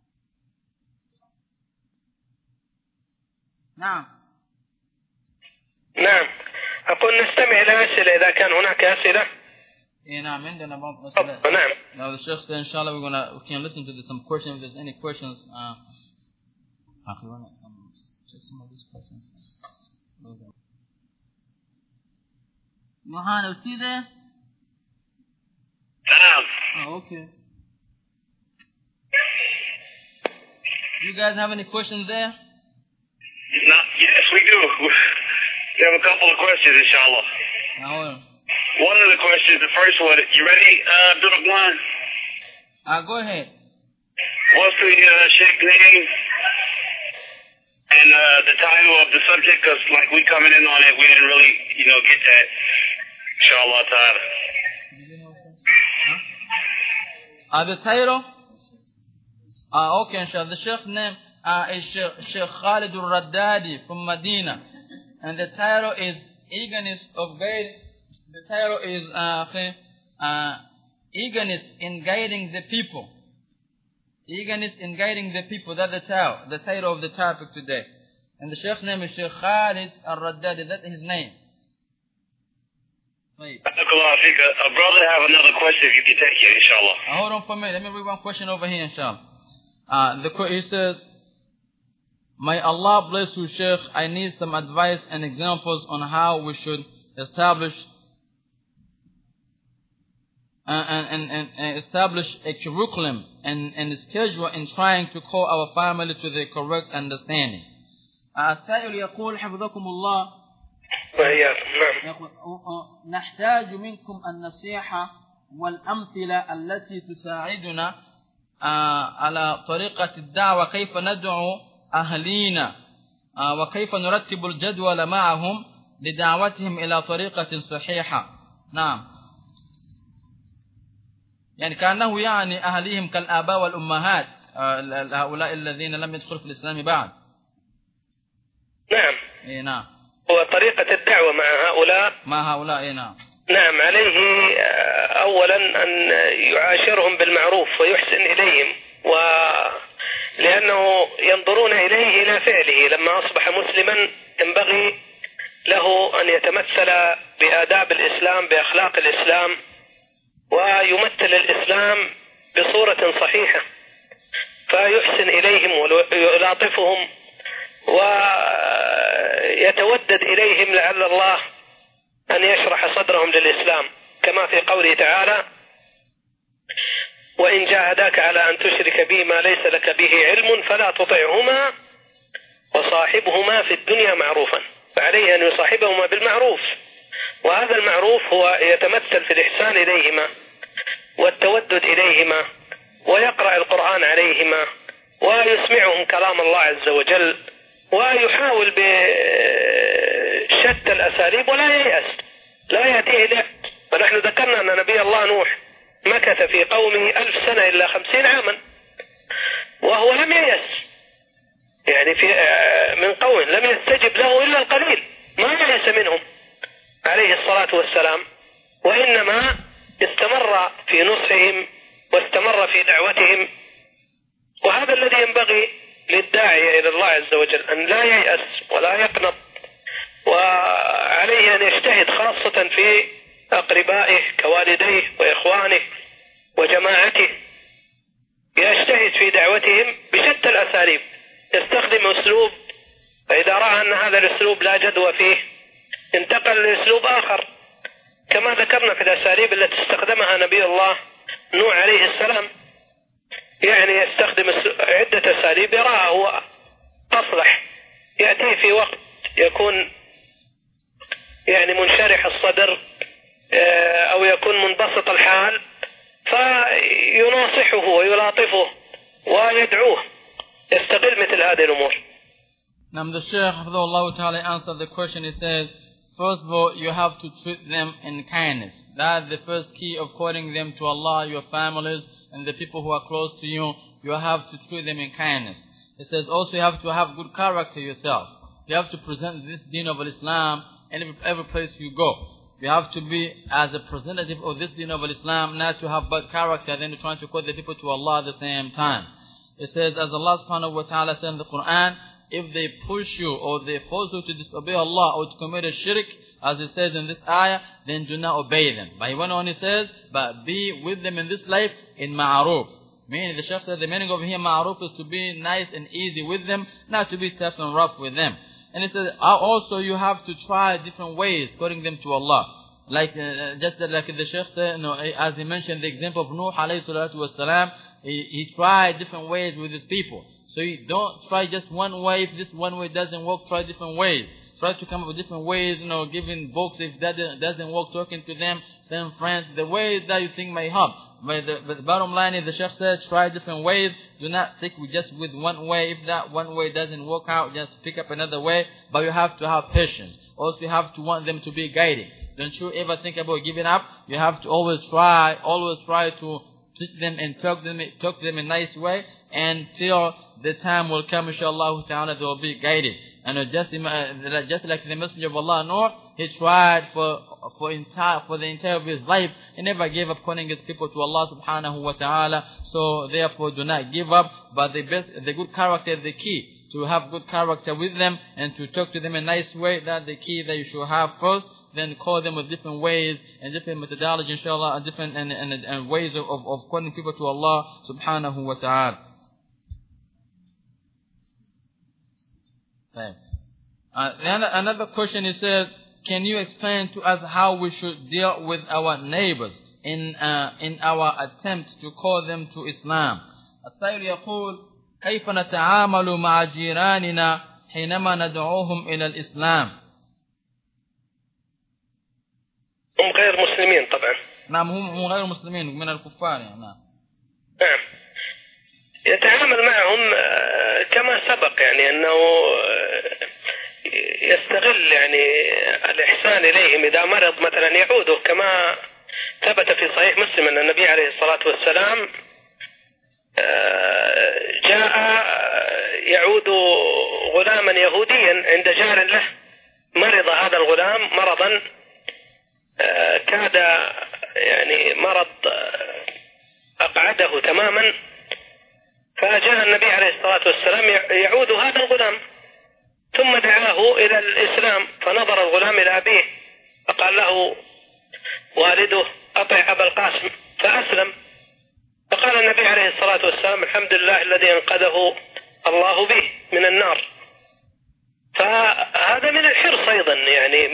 [SPEAKER 1] نعم. أقول نستمع إلى أسئلة إذا كان هناك أسئلة.
[SPEAKER 2] نعم عندنا بعض أسئلة.
[SPEAKER 1] نعم.
[SPEAKER 2] Now the Shaykh said, inshallah, we can listen to some questions. If there's any questions, check some of these questions. Mohan, is he there? Oh, okay. You guys have any questions there?
[SPEAKER 3] Yes, we do. We have a couple of questions, inshallah. One of the questions, the first one, you ready, Abdul Rahman?
[SPEAKER 2] Go ahead.
[SPEAKER 3] What's the Sheikh name and the title of the subject? Because like we coming in on it, we didn't really, get that. Inshallah ta'ala.
[SPEAKER 2] The title? Okay, inshallah. The Sheikh's name is Sheikh Khalid al-Raddadi from Medina. And the title is Eagerness of Guiding. The title is Eagerness in Guiding the People. Eagerness in Guiding the People. That's the title of the topic today. And the Sheikh's name is Sheikh Khalid al-Raddadi. That's his name.
[SPEAKER 3] A brother have another question if you can take it, inshallah.
[SPEAKER 2] Hold on for a minute. Let me read one question over here, inshallah. He says, may Allah bless you, Sheikh. I need some advice and examples on how we should establish establish a curriculum and a schedule in trying to call our family to the correct understanding. السائل يقول حفظكم الله
[SPEAKER 1] وإياكم. نعم.
[SPEAKER 2] يقول نحتاج منكم النصيحة والأمثلة التي تساعدنا على طريقة الدعوة، كيف ندعو أهلينا وكيف نرتب الجدول معهم لدعوتهم إلى طريقة صحيحة. نعم، يعني كأنه يعني أهليهم كالآباء والأمهات، هؤلاء الذين لم يدخلوا في الإسلام بعد.
[SPEAKER 1] نعم.
[SPEAKER 2] نعم.
[SPEAKER 1] وطريقة الدعوة مع هؤلاء.
[SPEAKER 2] نعم.
[SPEAKER 1] نعم، عليه أولا أن يعاشرهم بالمعروف ويحسن إليهم، لأنه ينظرون إليه إلى فعله. لما أصبح مسلما ينبغي له أن يتمثل بآداب الإسلام، بأخلاق الإسلام، ويمثل الإسلام بصورة صحيحة، فيحسن إليهم ويلاطفهم ويتودد إليهم لعل الله أن يشرح صدرهم للإسلام، كما في قوله تعالى: وإن جاهداك على أن تشرك بي ما ليس لك به علم فلا تطعهما وصاحبهما في الدنيا معروفا. فعليه أن يصاحبهما بالمعروف، وهذا المعروف هو يتمثل في الإحسان إليهما والتودد إليهما، ويقرأ القرآن عليهما، ويسمعهم كلام الله عز وجل، ويحاول بشتى الأساليب ولا ييأس، لا يأتيه له. ونحن ذكرنا أن نبي الله نوح مكث في قومه 1000 سنة إلا 50 عاما وهو لم ييأس، يعني من قوم لم يستجب له إلا القليل، ما ييأس منهم عليه الصلاة والسلام، وإنما استمر في نصحهم واستمر في دعوتهم. وهذا الذي ينبغي للداعية إلى الله عز وجل، أن لا ييأس ولا يقنط، وعليه أن يجتهد خاصة في أقربائه كوالديه وإخوانه وجماعته، يجتهد في دعوتهم بشتى الأساليب، يستخدم أسلوب، فإذا رأى أن هذا الأسلوب لا جدوى فيه انتقل لأسلوب آخر، كما ذكرنا في الأساليب التي استخدمها نبي الله نوح عليه السلام. يعني يستخدم عدة أساليب يراها هو أصلح، يأتي في وقت يكون يعني منشرح الصدر أو يكون منبسط الحال، فيناصحه ويلاطفه ويدعوه، يستغل مثل هذه الأمور.
[SPEAKER 2] Now the Shaykh Hafidhahullah Ta'ala answered the question. He says, first of all, you have to treat them in kindness. That's the first key of calling them to Allah, your families, and the people who are close to you. You have to treat them in kindness. He says also you have to have good character yourself. You have to present this deen of Islam in every place you go. You have to be as a representative of this deen of Islam, not to have bad character, then trying to call the people to Allah at the same time. It says, as Allah subhanahu wa ta'ala said in the Quran, if they push you or they force you to disobey Allah or to commit a shirk, as it says in this ayah, then do not obey them. But he went on, he says, but be with them in this life in ma'aruf. Meaning the Shaykh said the meaning of here ma'aruf is to be nice and easy with them, not to be tough and rough with them. And he said also you have to try different ways calling them to Allah. Like just like the Shaykh said, as he mentioned the example of Nuh alayhi salatu wasalam, he tried different ways with his people. So you don't try just one way. If this one way doesn't work, try different ways. Try to come up with different ways, giving books if that doesn't work, talking to them, send friends, the way that you think may help. But the bottom line is the Shaykh says, try different ways. Do not stick with just with one way. If that one way doesn't work out, just pick up another way. But you have to have patience. Also, you have to want them to be guided. Don't you ever think about giving up. You have to always try to teach them and talk to them in a nice way until the time will come, inshallah ta'ala, they will be guided. And just like the Messenger of Allah, Nuh, he tried for the entire of his life. He never gave up calling his people to Allah subhanahu wa ta'ala. So therefore do not give up. But the good character is the key. To have good character with them and to talk to them in a nice way. That's the key that you should have first. Then call them with different ways and different methodology, inshallah, and different and ways of calling people to Allah subhanahu wa ta'ala. Another question is said, can you explain to us how we should deal with our neighbors in our attempt to call them to Islam? السائل يقول كيف نتعامل مع جيراننا حينما ندعوهم إلى الإسلام؟
[SPEAKER 1] هم غير مسلمين طبعا.
[SPEAKER 2] نعم هم غير مسلمين من الكفار يعني.
[SPEAKER 1] نعم. يتعامل معهم كما سبق يعني أنه يستغل يعني الإحسان إليهم. إذا مرض مثلا يعوده، كما ثبت في صحيح مسلم أن النبي عليه الصلاة والسلام جاء يعود غلاما يهوديا عند جار له، مرض هذا الغلام مرضا كاد يعني مرض أقعده تماما، فجاء النبي عليه الصلاة والسلام يعود هذا الغلام، ثم دعاه إلى الإسلام، فنظر الغلام إلى أبيه فقال له والده أطع أبا القاسم، فأسلم. فقال النبي عليه الصلاة والسلام الحمد لله الذي أنقذه الله به من النار. فهذا من الحرص أيضا، يعني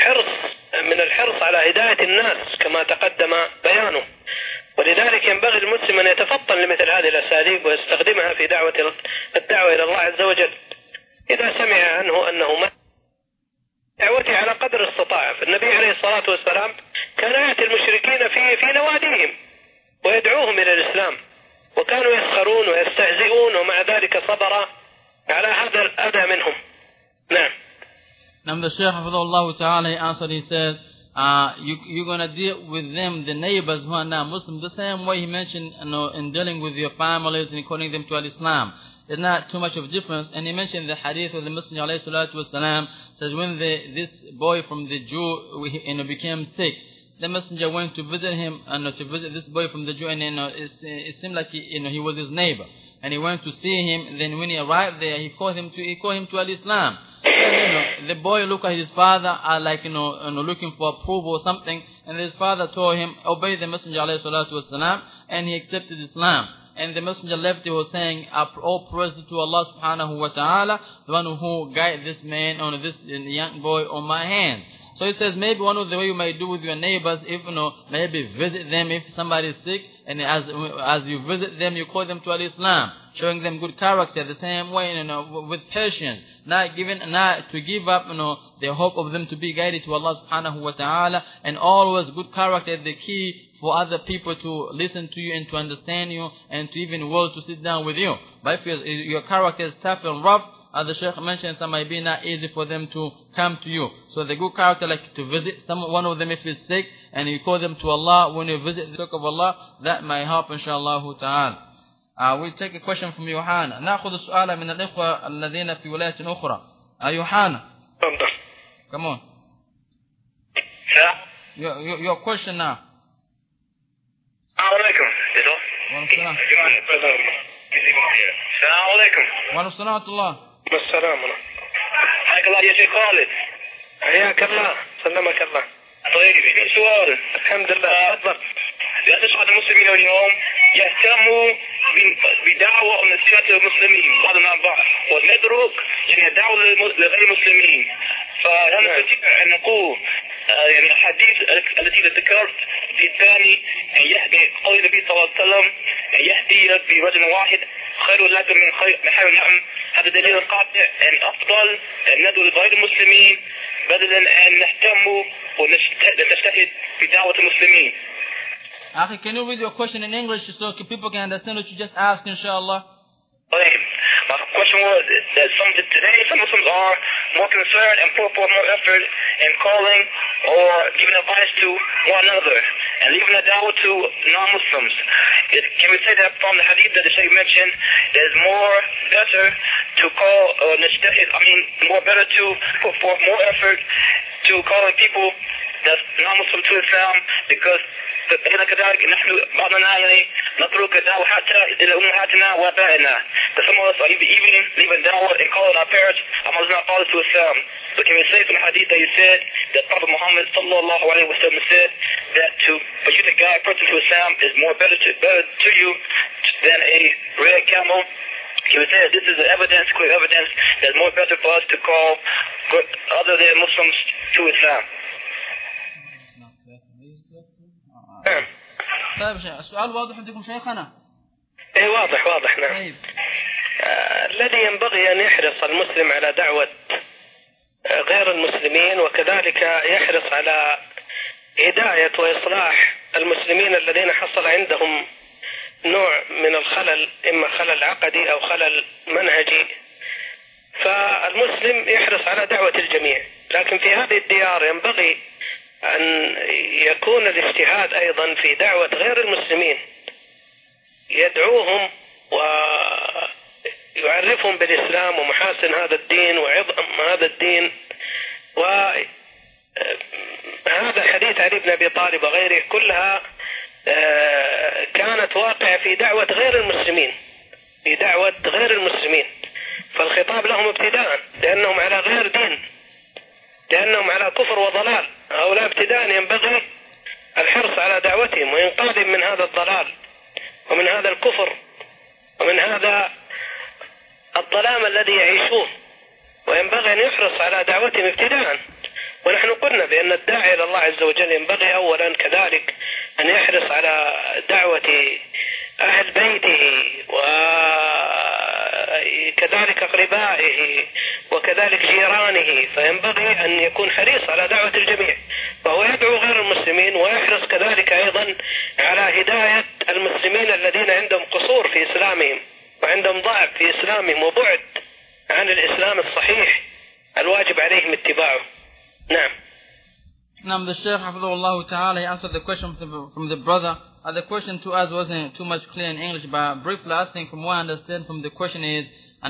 [SPEAKER 1] من الحرص على هداية الناس كما تقدم بيانه. ولذلك ينبغي المسلم أن يتفطن لمثل هذه الأساليب ويستخدمها في الدعوة إلى الله عز وجل. إذا سمع عنه أنه دعوته على قدر استطاع، فالنبي عليه الصلاة والسلام كان يأتي المشركين في نواديهم ويدعوهم إلى الإسلام، وكانوا يسخرون ويستهزئون، ومع ذلك صبر على هذا الأذى منهم. نعم.
[SPEAKER 2] Now the Shaykh Hafidhullah Ta'ala answered, he says, you're going to deal with them, the neighbors who are not Muslim, the same way he mentioned in dealing with your families and calling them to Islam. There's not too much of difference. And he mentioned the hadith of the Messenger alayhi salatu wasalam, says when this boy from the Jew became sick, the Messenger went to visit him, to visit this boy from the Jew, and it seemed like he was his neighbor. And he went to see him. Then when he arrived there, he called him to Al-Islam. And, the boy looked at his father like looking for approval or something, and his father told him obey the Messenger alayhi salatu wasalam, and he accepted Islam. And the Messenger left, he was saying, all praise to Allah subhanahu wa ta'ala, the one who guided this man, this young boy on my hands. So he says, maybe one of the way you might do with your neighbors, if maybe visit them if somebody is sick, and as you visit them, you call them to Al-Islam, showing them good character, the same way, with patience, not to give up, the hope of them to be guided to Allah subhanahu wa ta'ala, and always good character is the key for other people to listen to you and to understand you, and to even will to sit down with you. But if your character is tough and rough, as the Shaykh mentioned, some might be not easy for them to come to you. So the good character, like to visit one of them if he's sick, and you call them to Allah, when you visit the talk of Allah, that might help inshallah ta'ala. We'll take a question from Yohana. نأخذ السؤال من الإخوة الذين في ولاية أخرى. Yohana. Come on. Your question now.
[SPEAKER 3] Assalamu alaikum.
[SPEAKER 2] Wa alaikum salam.
[SPEAKER 1] السلام.
[SPEAKER 3] حياك الله يا شيخ خالد.
[SPEAKER 1] حياك الله، سلمك الله.
[SPEAKER 3] طيب سؤال.
[SPEAKER 1] الحمد لله. تفضل.
[SPEAKER 3] لا تشهد المسلمين اليوم يهتموا بدعوة ونصيحة المسلمين بعضنا البعض، ونترك يعني الدعوة لغير المسلمين. فهل نستطيع أن نقول يعني الحديث التي ذكرت في الثاني أن يهدي قول النبي صلى الله عليه وسلم أن يهدي برجل واحد خير لك من حمل نعم، هذا دليل قاطع أن أفضل أن ندعو لغير المسلمين بدلا أن نهتم ونجتهد بدعوة المسلمين.
[SPEAKER 2] Akhi, can you read your question in English so people can understand what you just asked, inshallah?
[SPEAKER 3] Okay. My question was that today some Muslims are more concerned and put forth more effort in calling or giving advice to one another and leaving the da'wah to non-Muslims. Can we say that from the hadith that the Shaykh mentioned, that it's more better to call more better to put forth more effort to calling people that's non-Muslim to Islam, because كذلك نحن بعضنا يعني نترك الدعوة حتى إلى أمهاتنا وآبائنا. That some of us are even leaving da'wah and calling our parents and mothers and fathers to Islam. So can we say from the hadith that you said that Prophet Muhammad sallallahu alaihi wasallam said that for you to guide a person to Islam is better to you than a red camel? Can we say that this is clear evidence that's more better for us to call other than Muslims to Islam?
[SPEAKER 2] طيب السؤال واضح عندكم شيخنا؟
[SPEAKER 1] ايه واضح نعم.
[SPEAKER 2] طيب.
[SPEAKER 1] الذي ينبغي أن يحرص المسلم على دعوة غير المسلمين، وكذلك يحرص على هداية وإصلاح المسلمين الذين حصل عندهم نوع من الخلل، إما خلل عقدي أو خلل منهجي، فالمسلم يحرص على دعوة الجميع. لكن في هذه الديار ينبغي أن يكون الاجتهاد أيضا في دعوة غير المسلمين، يدعوهم ويعرفهم بالإسلام ومحاسن هذا الدين وعظم هذا الدين. وهذا حديث علي بن أبي طالب وغيره كلها كانت واقعة في دعوة غير المسلمين، في دعوة غير المسلمين، فالخطاب لهم ابتداء لأنهم على غير دين، لأنهم على كفر وضلال. هؤلاء ابتداء ينبغي الحرص على دعوتهم وإنقاذهم من هذا الضلال ومن هذا الكفر ومن هذا الظلام الذي يعيشون، وينبغي أن يحرص على دعوتهم ابتداء. ونحن قلنا بأن الداعي إلى الله عز وجل ينبغي أولا كذلك أن يحرص على دعوة أهل بيته وكذلك أقربائه وكذلك جيرانه، فينبغي أن يكون حريص على دعوة الجميع، فهو يدعو غير المسلمين ويحرص كذلك أيضا على هداية المسلمين الذين عندهم قصور في إسلامهم وعندهم ضعف في إسلامهم وبعد عن الإسلام الصحيح الواجب عليهم اتباعه. نعم.
[SPEAKER 2] Now the Shaykh Hafidhullah Ta'ala answered the question from the brother. The question to us wasn't too much clear in English, but briefly I think from what I understand from the question is,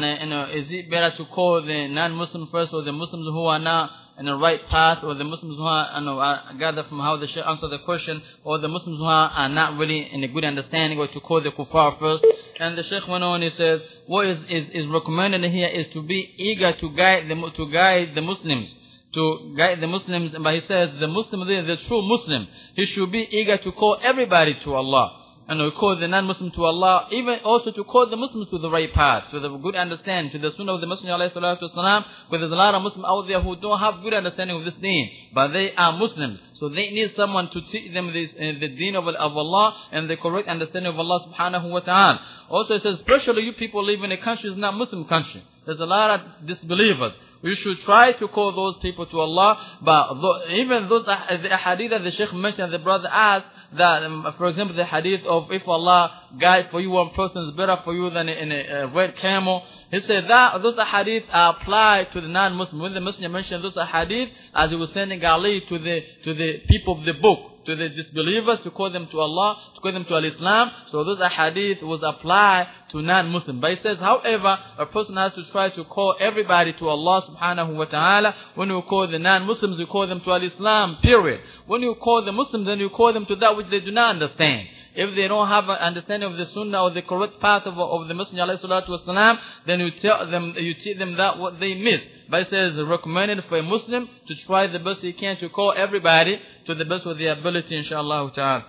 [SPEAKER 2] is it better to call the non-Muslim first, or the Muslims who are not in the right path, or the Muslims who are, I gather from how the Shaykh answered the question, or the Muslims who are not really in a good understanding, or to call the kuffar first? And the Shaykh went on, he says, what is recommended here is to be eager to guide the Muslims. To guide the Muslims, but he says the Muslim, the true Muslim, he should be eager to call everybody to Allah, and call the non-Muslim to Allah, even also to call the Muslims to the right path, to the good understanding, to the Sunnah of the Messenger alayhi salatu wasalam. Because there's a lot of Muslims out there who don't have good understanding of this deen, but they are Muslims, so they need someone to teach them this, the deen of Allah and the correct understanding of Allah subhanahu wa ta'ala. Also it says, especially you people live in a country that's not Muslim country, there's a lot of disbelievers. We should try to call those people to Allah, but even those, the hadith that the Shaykh mentioned, the brother asked, that, for example, the hadith of if Allah guide for you one person is better for you than in a red camel. He said that those hadith are applied to the non-Muslim. When the Messenger mentioned those hadith, as he was sending Ali to the people of the book, to the disbelievers, to call them to Allah, to call them to Al-Islam. So those hadith was applied to non-Muslim. But he says, however, a person has to try to call everybody to Allah subhanahu wa ta'ala. When you call the non-Muslims, you call them to Al-Islam, period. When you call the Muslims, then you call them to that which they do not understand. If they don't have an understanding of the Sunnah or the correct path of the Messenger alayhi salatu wasalam, then you teach them that what they miss. But it says, recommended for a Muslim to try the best he can to call everybody to the best of their ability, inshallah ta'ala.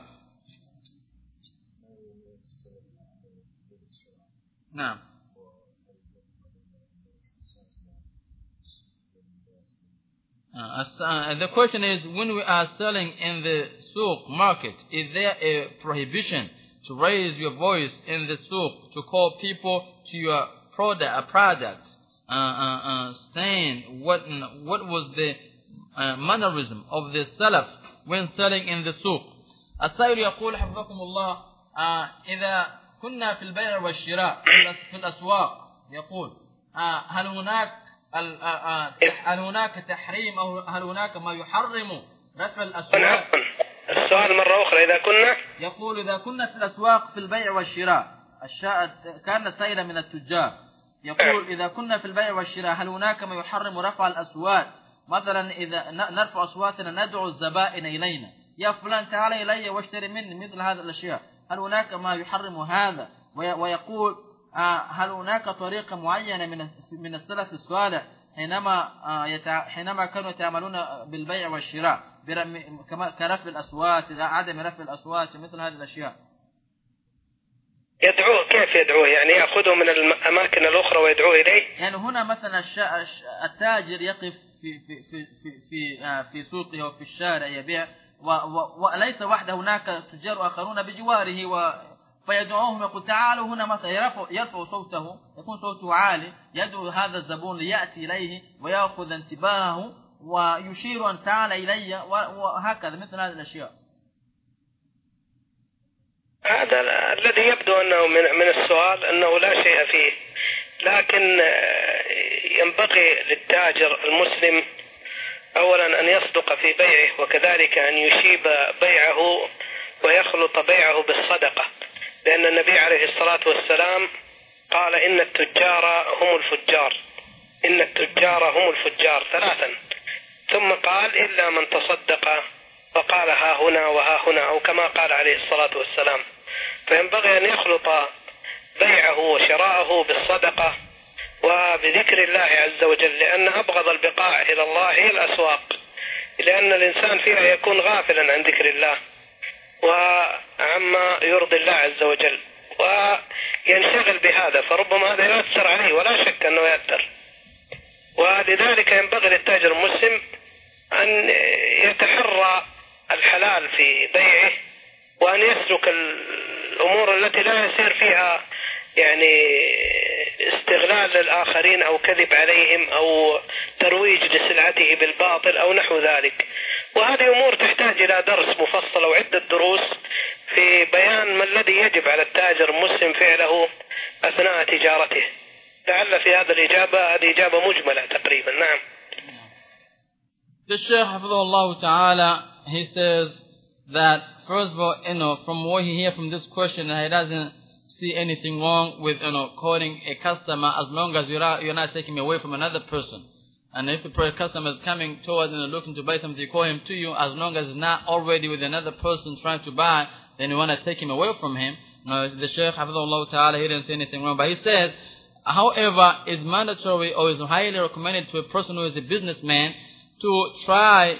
[SPEAKER 2] Now, the question is, when we are selling in the souk market, is there a prohibition to raise your voice in the souk to call people to your products, saying what was the mannerism of the salaf when selling in the souk? السائل يقول حفظكم الله إذا كنا في البيع والشراء في الأسواق، يقول هل هناك تحريم أو هل هناك ما يحرم رفع الأسواق؟
[SPEAKER 1] السؤال مرة أخرى، إذا كنا،
[SPEAKER 2] يقول إذا كنا في الأسواق في البيع والشراء، كان سائلا من التجار، يقول إذا كنا في البيع والشراء هل هناك ما يحرم رفع الأصوات؟ مثلا إذا نرفع أصواتنا ندعو الزبائن إلينا، يا فلان تعال إلي واشتري مني، مثل هذه الأشياء، هل هناك ما يحرم هذا؟ ويقول هل هناك طريقة معينة من السلف الصالح حينما كانوا يتعاملون بالبيع والشراء كرفع الأصوات، عدم رفع الأصوات، مثل هذه الأشياء؟
[SPEAKER 1] يدعوه كيف يدعوه؟ يعني يأخذه من الأماكن الأخرى ويدعوه إليه؟
[SPEAKER 2] يعني هنا مثلا التاجر يقف في سوقه وفي الشارع يبيع، وليس وحده، هناك تجار آخرون بجواره فيدعوهم، يقول تعالوا هنا، مثلا يرفع صوته، يكون صوته عالي، يدعو هذا الزبون ليأتي إليه ويأخذ انتباهه ويشير أن تعال إلي وهكذا مثل هذه الأشياء.
[SPEAKER 1] هذا الذي يبدو أنه من السؤال أنه لا شيء فيه، لكن ينبغي للتاجر المسلم أولا أن يصدق في بيعه، وكذلك أن يشيب بيعه ويخلط بيعه بالصدقة، لأن النبي عليه الصلاة والسلام قال إن التجار هم الفجار، إن التجار هم الفجار ثلاثا، ثم قال إلا من تصدق فقال ها هنا وها هنا، أو كما قال عليه الصلاة والسلام. فينبغي أن يخلط بيعه وشراءه بالصدقة وبذكر الله عز وجل، لأن أبغض البقاع إلى الله هي الأسواق، لأن الإنسان فيها يكون غافلا عن ذكر الله وعما يرضي الله عز وجل وينشغل بهذا، فربما هذا يؤثر عليه ولا شك أنه يؤثر. ولذلك ينبغي للتاجر المسلم أن يتحرى الحلال في بيعه، وأن يسلك الأمور التي لا يصير فيها يعني استغلال للآخرين أو كذب عليهم أو ترويج لسلعته بالباطل أو نحو ذلك. وهذه أمور تحتاج إلى درس مفصل وعدة دروس في بيان ما الذي يجب على التاجر المسلم فعله أثناء تجارته. لعل في هذا هذه إجابة مجملة تقريبا. نعم.
[SPEAKER 2] The Shaykh Hafidhullah Ta'ala, he says that first of all, from what he hears from this question, he doesn't see anything wrong with, calling a customer as long as you're not taking away from another person. And if a customer is coming towards and looking to buy something, you call him to you, as long as it's not already with another person trying to buy, then you want to take him away from him. The Shaykh Hafidhullah Ta'ala, he didn't say anything wrong, but he said, however, it's mandatory or is highly recommended to a person who is a businessman to try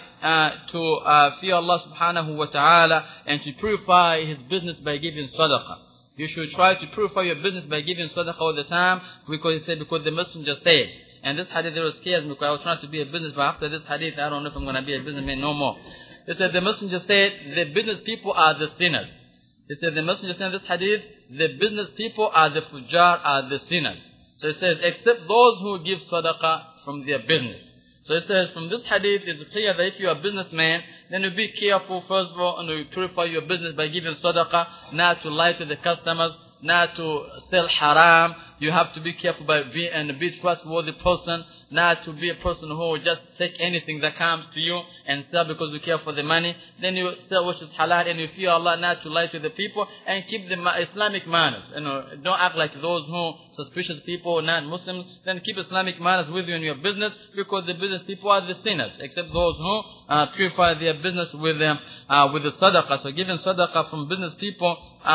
[SPEAKER 2] to fear Allah subhanahu wa ta'ala and to purify his business by giving sadaqah. You should try to purify your business by giving sadaqah all the time, because the Messenger said, and this hadith really scares me because I was trying to be a business, but after this hadith I don't know if I'm going to be a businessman no more. He said the Messenger said the business people are the sinners. He said the Messenger said in this hadith, the business people are the fujjar, are the sinners. So he says, except those who give sadaqah from their business. So it says from this hadith it's clear that if you are a businessman, then you be careful first of all and you purify your business by giving sadaqah, not to lie to the customers, not to sell haram. You have to be careful by being a trustworthy person, not to be a person who will just take anything that comes to you and sell because you care for the money. Then you sell which is halal and you fear Allah, not to lie to the people, and keep the Islamic manners. Don't act like those who suspicious people, non-Muslims. Then keep Islamic manners with you in your business, because the business people are the sinners, except those who purify their business with the sadaqah. So giving sadaqah from business people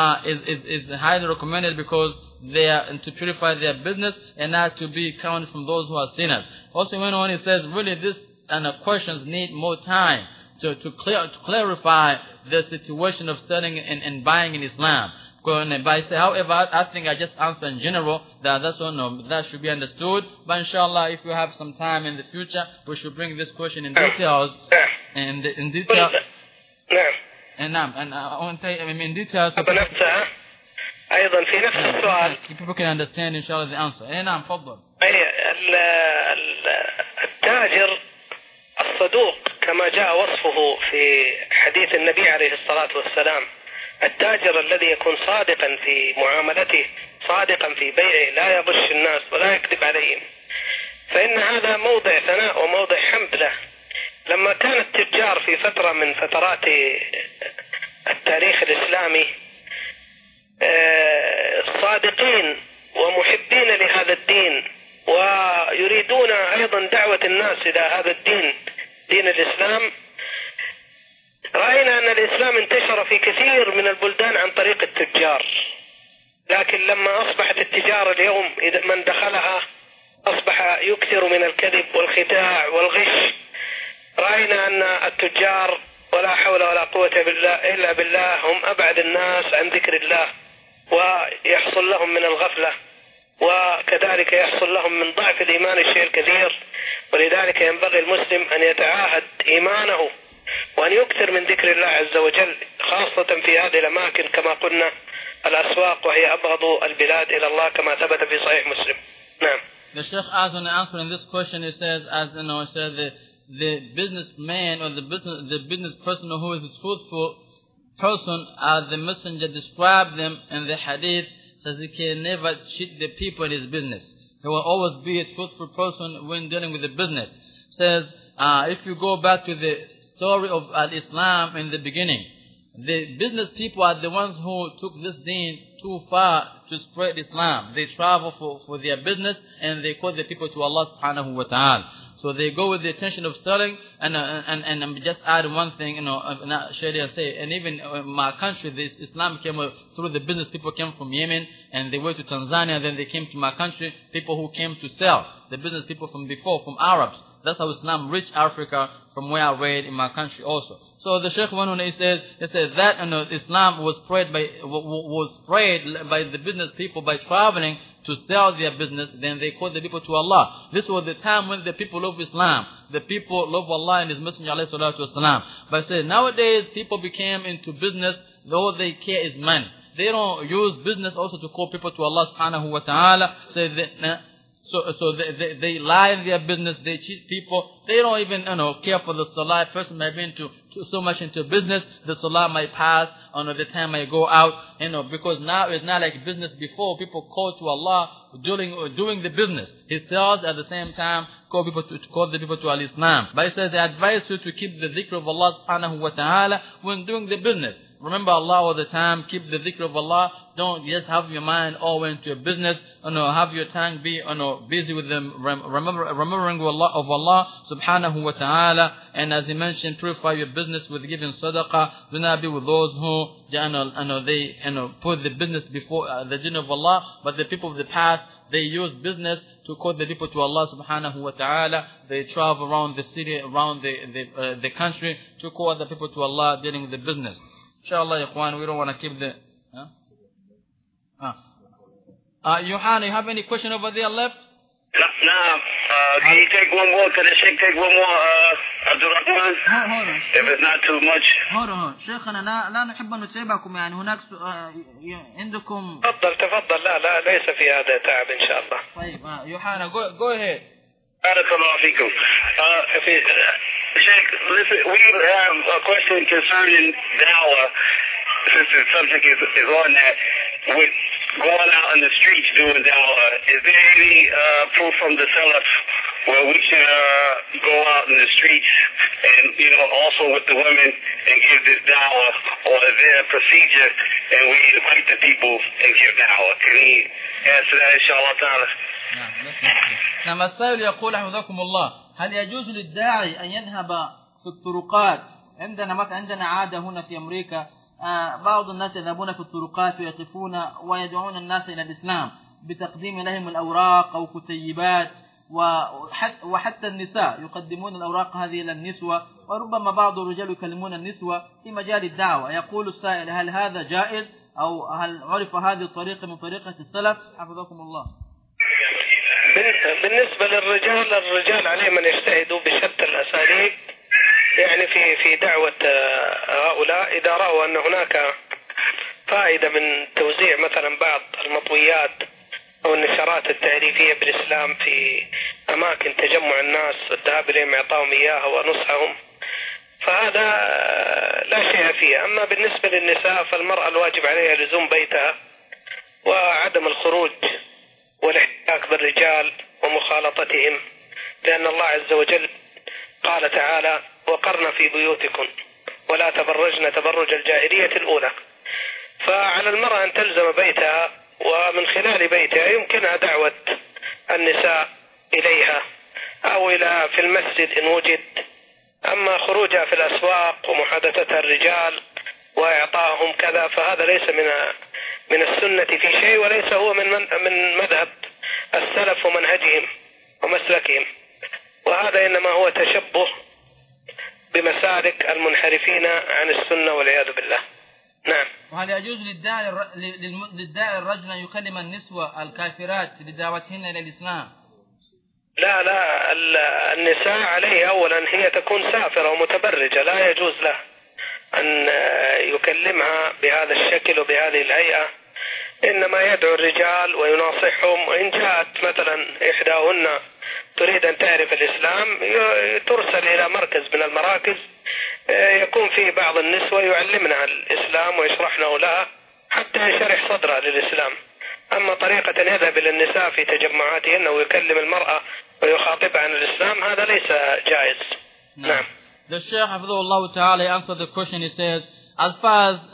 [SPEAKER 2] is highly recommended, because they are to purify their business and not to be counted from those who are sinners. Also, when he says, really this questions need more time to clarify the situation of selling and buying in Islam. However, I think I just answered in general that should be understood. But inshallah, if you have some time in the future, we should bring this question in details. And in detail. And I want to tell you in details.
[SPEAKER 1] أيضا في نفس السؤال
[SPEAKER 2] people can understand inshallah the answer. نعم تفضل.
[SPEAKER 1] التاجر الصدوق كما جاء وصفه في حديث النبي عليه الصلاة والسلام، التاجر الذي يكون صادقا في معاملته، صادقا في بيعه، لا يغش الناس ولا يكذب عليهم، فإن هذا موضع ثناء وموضع حمد له. لما كان التجار في فترة من فترات التاريخ الإسلامي صادقين ومحبين لهذا الدين ويريدون أيضا دعوة الناس إلى هذا الدين، دين الإسلام، رأينا أن الإسلام انتشر في كثير من البلدان عن طريق التجار. لكن لما أصبحت التجارة اليوم إذا من دخلها أصبح يكثر من الكذب والخداع والغش، رأينا أن التجار ولا حول ولا قوة إلا بالله هم أبعد الناس عن ذكر الله، ويحصل لهم من الغفلة، وكذلك يحصل لهم من ضعف الإيمان الشيء الكثير. ولذلك ينبغي المسلم أن يتعاهد إيمانه وأن يكثر من ذكر الله عز وجل، خاصة في هذه الأماكن كما قلنا الأسواق، وهي أبغض البلاد إلى الله كما ثبت في صحيح مسلم. نعم.
[SPEAKER 2] The Sheikh asks an answer in this question. He says, the businessman or the business person who is a truthful person, as the messenger described them in the hadith, says he can never cheat the people in his business. He will always be a truthful person when dealing with the business. Says, if you go back to the story of Islam in the beginning, the business people are the ones who took this deen too far to spread Islam. They travel for their business and they call the people to Allah subhanahu wa ta'ala. So they go with the intention of selling, and just add one thing, Sharia say, and even in my country, this Islam came through the business. People came from Yemen, and they went to Tanzania, then they came to my country, people who came to sell, the business people from before, from Arabs. That's how Islam reached Africa, from where I read in my country also. So the Sheikh one, he said that Islam was spread by the business people by traveling to sell their business. Then they called the people to Allah. This was the time when the people love Islam. The people love Allah and His Messenger alayhi salatu wasalam. But say nowadays people became into business. All they care is money. They don't use business also to call people to Allah subhanahu wa ta'ala. Say that. So they lie in their business, they cheat people, they don't even care for the salah. A person might be so much into business, the salah might pass, the time might go out, because now it's not like business before. People call to Allah doing the business. He tells at the same time call the people to Al-Islam. But he says they advise you to keep the dhikr of Allah subhanahu wa ta'ala when doing the business. Remember Allah all the time, keep the dhikr of Allah. Don't just have your mind all into your business, have your tongue be busy with them, remembering of Allah subhanahu wa ta'ala. And as he mentioned, purify your business with giving sadaqah. Do not be with those who they put the business before the deen of Allah. But the people of the past, they use business to call the people to Allah subhanahu wa ta'ala. They travel around the city, around the country to call the people to Allah dealing with the business. Inshallah, Ikhwan, we don't want to keep the... Yohana, you have any question over there left?
[SPEAKER 3] Nah. Can you take one more? Can the Sheikh take one more, Abdul Rahman?
[SPEAKER 2] Hold on.
[SPEAKER 3] If it's not too much.
[SPEAKER 2] hold on. شيخنا لا نحب أن نتعبكم. يعني هناك عندكم...
[SPEAKER 1] تفضل. لا ليس في هذا تعب إن شاء الله.
[SPEAKER 2] طيب يوحنا, go ahead.
[SPEAKER 3] بارك الله فيكم. Sheikh, listen, we have a question concerning dawah, since the subject is on that, with going out in the streets doing dawah. Is there any proof from the Salaf where we should go out in the streets and, also with the women and give this dawah, or is there a procedure and we invite the people and give dawah? Can he answer that, inshallah ta'ala?
[SPEAKER 2] نعم. السائل يقول حفظكم الله, هل يجوز للداعي أن يذهب في الطرقات؟ عندنا عادة هنا في أمريكا, بعض الناس يذهبون في الطرقات ويقفون ويدعون الناس إلى الإسلام بتقديم لهم الأوراق أو كتيبات, وحتى النساء يقدمون الأوراق هذه إلى النسوة, وربما بعض الرجال يكلمون النسوة في مجال الدعوة. يقول السائل, هل هذا جائز أو هل عرف هذه الطريقة من طريقة السلف حفظكم الله؟
[SPEAKER 1] بالنسبة للرجال, الرجال عليهم أن يجتهدوا بشتى الأساليب, يعني في دعوة هؤلاء. إذا رأوا أن هناك فائدة من توزيع مثلا بعض المطويات أو النشرات التعريفية بالإسلام في أماكن تجمع الناس, الذهاب إليهم إعطاهم إياها ونصحهم, فهذا لا شيء فيه. أما بالنسبة للنساء فالمرأة الواجب عليها لزوم بيتها وعدم الخروج والاحتكاك بالرجال ومخالطتهم, لأن الله عز وجل قال تعالى: وقرن في بيوتكم ولا تبرجن تبرج الجاهلية الأولى. فعلى المرأة أن تلزم بيتها, ومن خلال بيتها يمكنها دعوة النساء إليها أو في المسجد إن وجد. أما خروجها في الأسواق ومحادثتها الرجال وإعطائهم كذا فهذا ليس من السنة في شيء, وليس هو من مذهب السلف ومنهجهم ومسلكهم, وهذا إنما هو تشبه بمسالك المنحرفين عن السنة والعياذ بالله. نعم.
[SPEAKER 2] وهل يجوز للداعي الرجل أن يكلم النسوة الكافرات بدعوتهن إلى الإسلام؟
[SPEAKER 1] لا, النساء عليه أولا هي تكون سافرة ومتبرجة, لا يجوز له أن يكلمها بهذا الشكل وبهذه الهيئة, إنما يدعو الرجال ويناصحهم. وإن جاءت مثلا إحداهن تريد أن تعرف الإسلام ترسل إلى مركز من المراكز يكون فيه بعض النسوة يعلمنها الإسلام ويشرحنه لها حتى يشرح صدرها للإسلام. أما طريقة أن يذهب إلى النساء في تجمعاتهن ويكلم المرأة ويخاطبها عن الإسلام هذا ليس جائز. نعم.
[SPEAKER 2] The Shaykh Hafidhullah Ta'ala answered the question. He says, as far as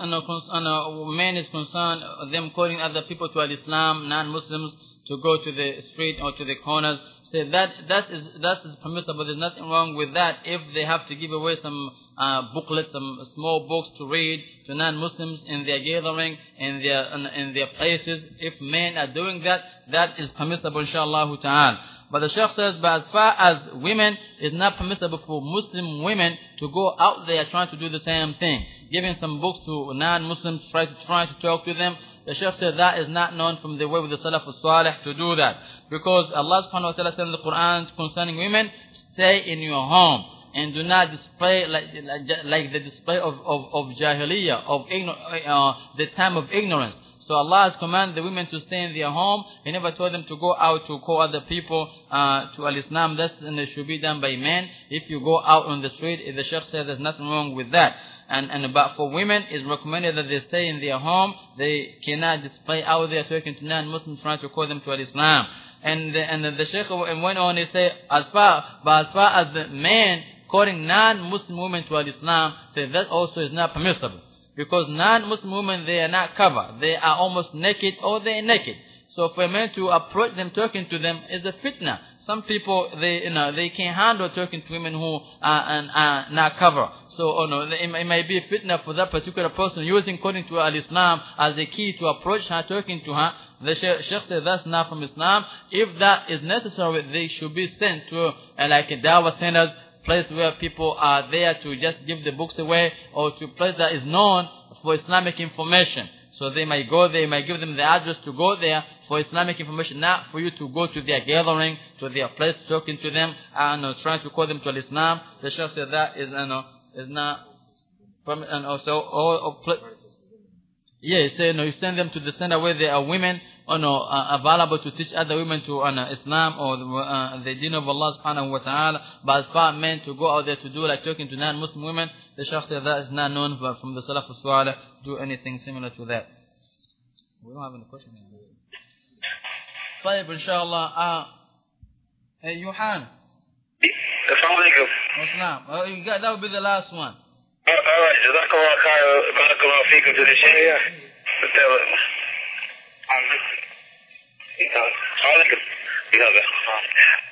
[SPEAKER 2] man is concerned, them calling other people to Islam, non-Muslims, to go to the street or to the corners, say that is permissible. There's nothing wrong with that if they have to give away some booklets, some small books to read to non-Muslims in their gathering, in their places. If men are doing that, that is permissible, inshallah ta'ala. But the Shaykh says, but as far as women, it's not permissible for Muslim women to go out there trying to do the same thing, giving some books to non-Muslims, try to talk to them. The Shaykh said that is not known from the way of the Salaf al-Salih to do that. Because Allah subhanahu wa ta'ala said in the Quran concerning women, stay in your home and do not display like the display of Jahiliyyah, of the time of ignorance. So Allah has commanded the women to stay in their home. He never told them to go out to call other people to Al-Islam. And it should be done by men. If you go out on the street, the Shaykh said there's nothing wrong with that. But for women, it's recommended that they stay in their home. They cannot display out there talking to non-Muslims trying to call them to Al-Islam. And the Shaykh went on, he said, as far as the man calling non-Muslim women to Al-Islam, that also is not permissible. Because non-Muslim women, they are not covered. They are almost naked or they are naked. So for a man to approach them, talking to them, is a fitna. Some people, they can't handle talking to women who are not covered. So, it may be a fitna for that particular person using according to Al-Islam as a key to approach her, talking to her. The Shaykh said that's not from Islam. If that is necessary, they should be sent to like a dawah centers, place where people are there to just give the books away, or to place that is known for Islamic information. So they might go there, might give them the address to go there for Islamic information, not for you to go to their gathering, to their place, talking to them, and trying to call them to Islam. The Shaykh said that is not, and also, he said, you send them to the center where there are women, available to teach other women to Islam or the deen of Allah subhanahu wa ta'ala. But as far as men to go out there to do like talking to non-Muslim women, the Shaykh said that is not known from the Salaf al-Salih do anything similar to that. We don't have any question here. طيب inshallah. Yuhan.
[SPEAKER 3] Assalamualaikum.
[SPEAKER 2] Islam. That would be the last one.
[SPEAKER 3] Alright, Jazakallah khair, barakallahu feekum to the Shaykh. Assalamualaikum.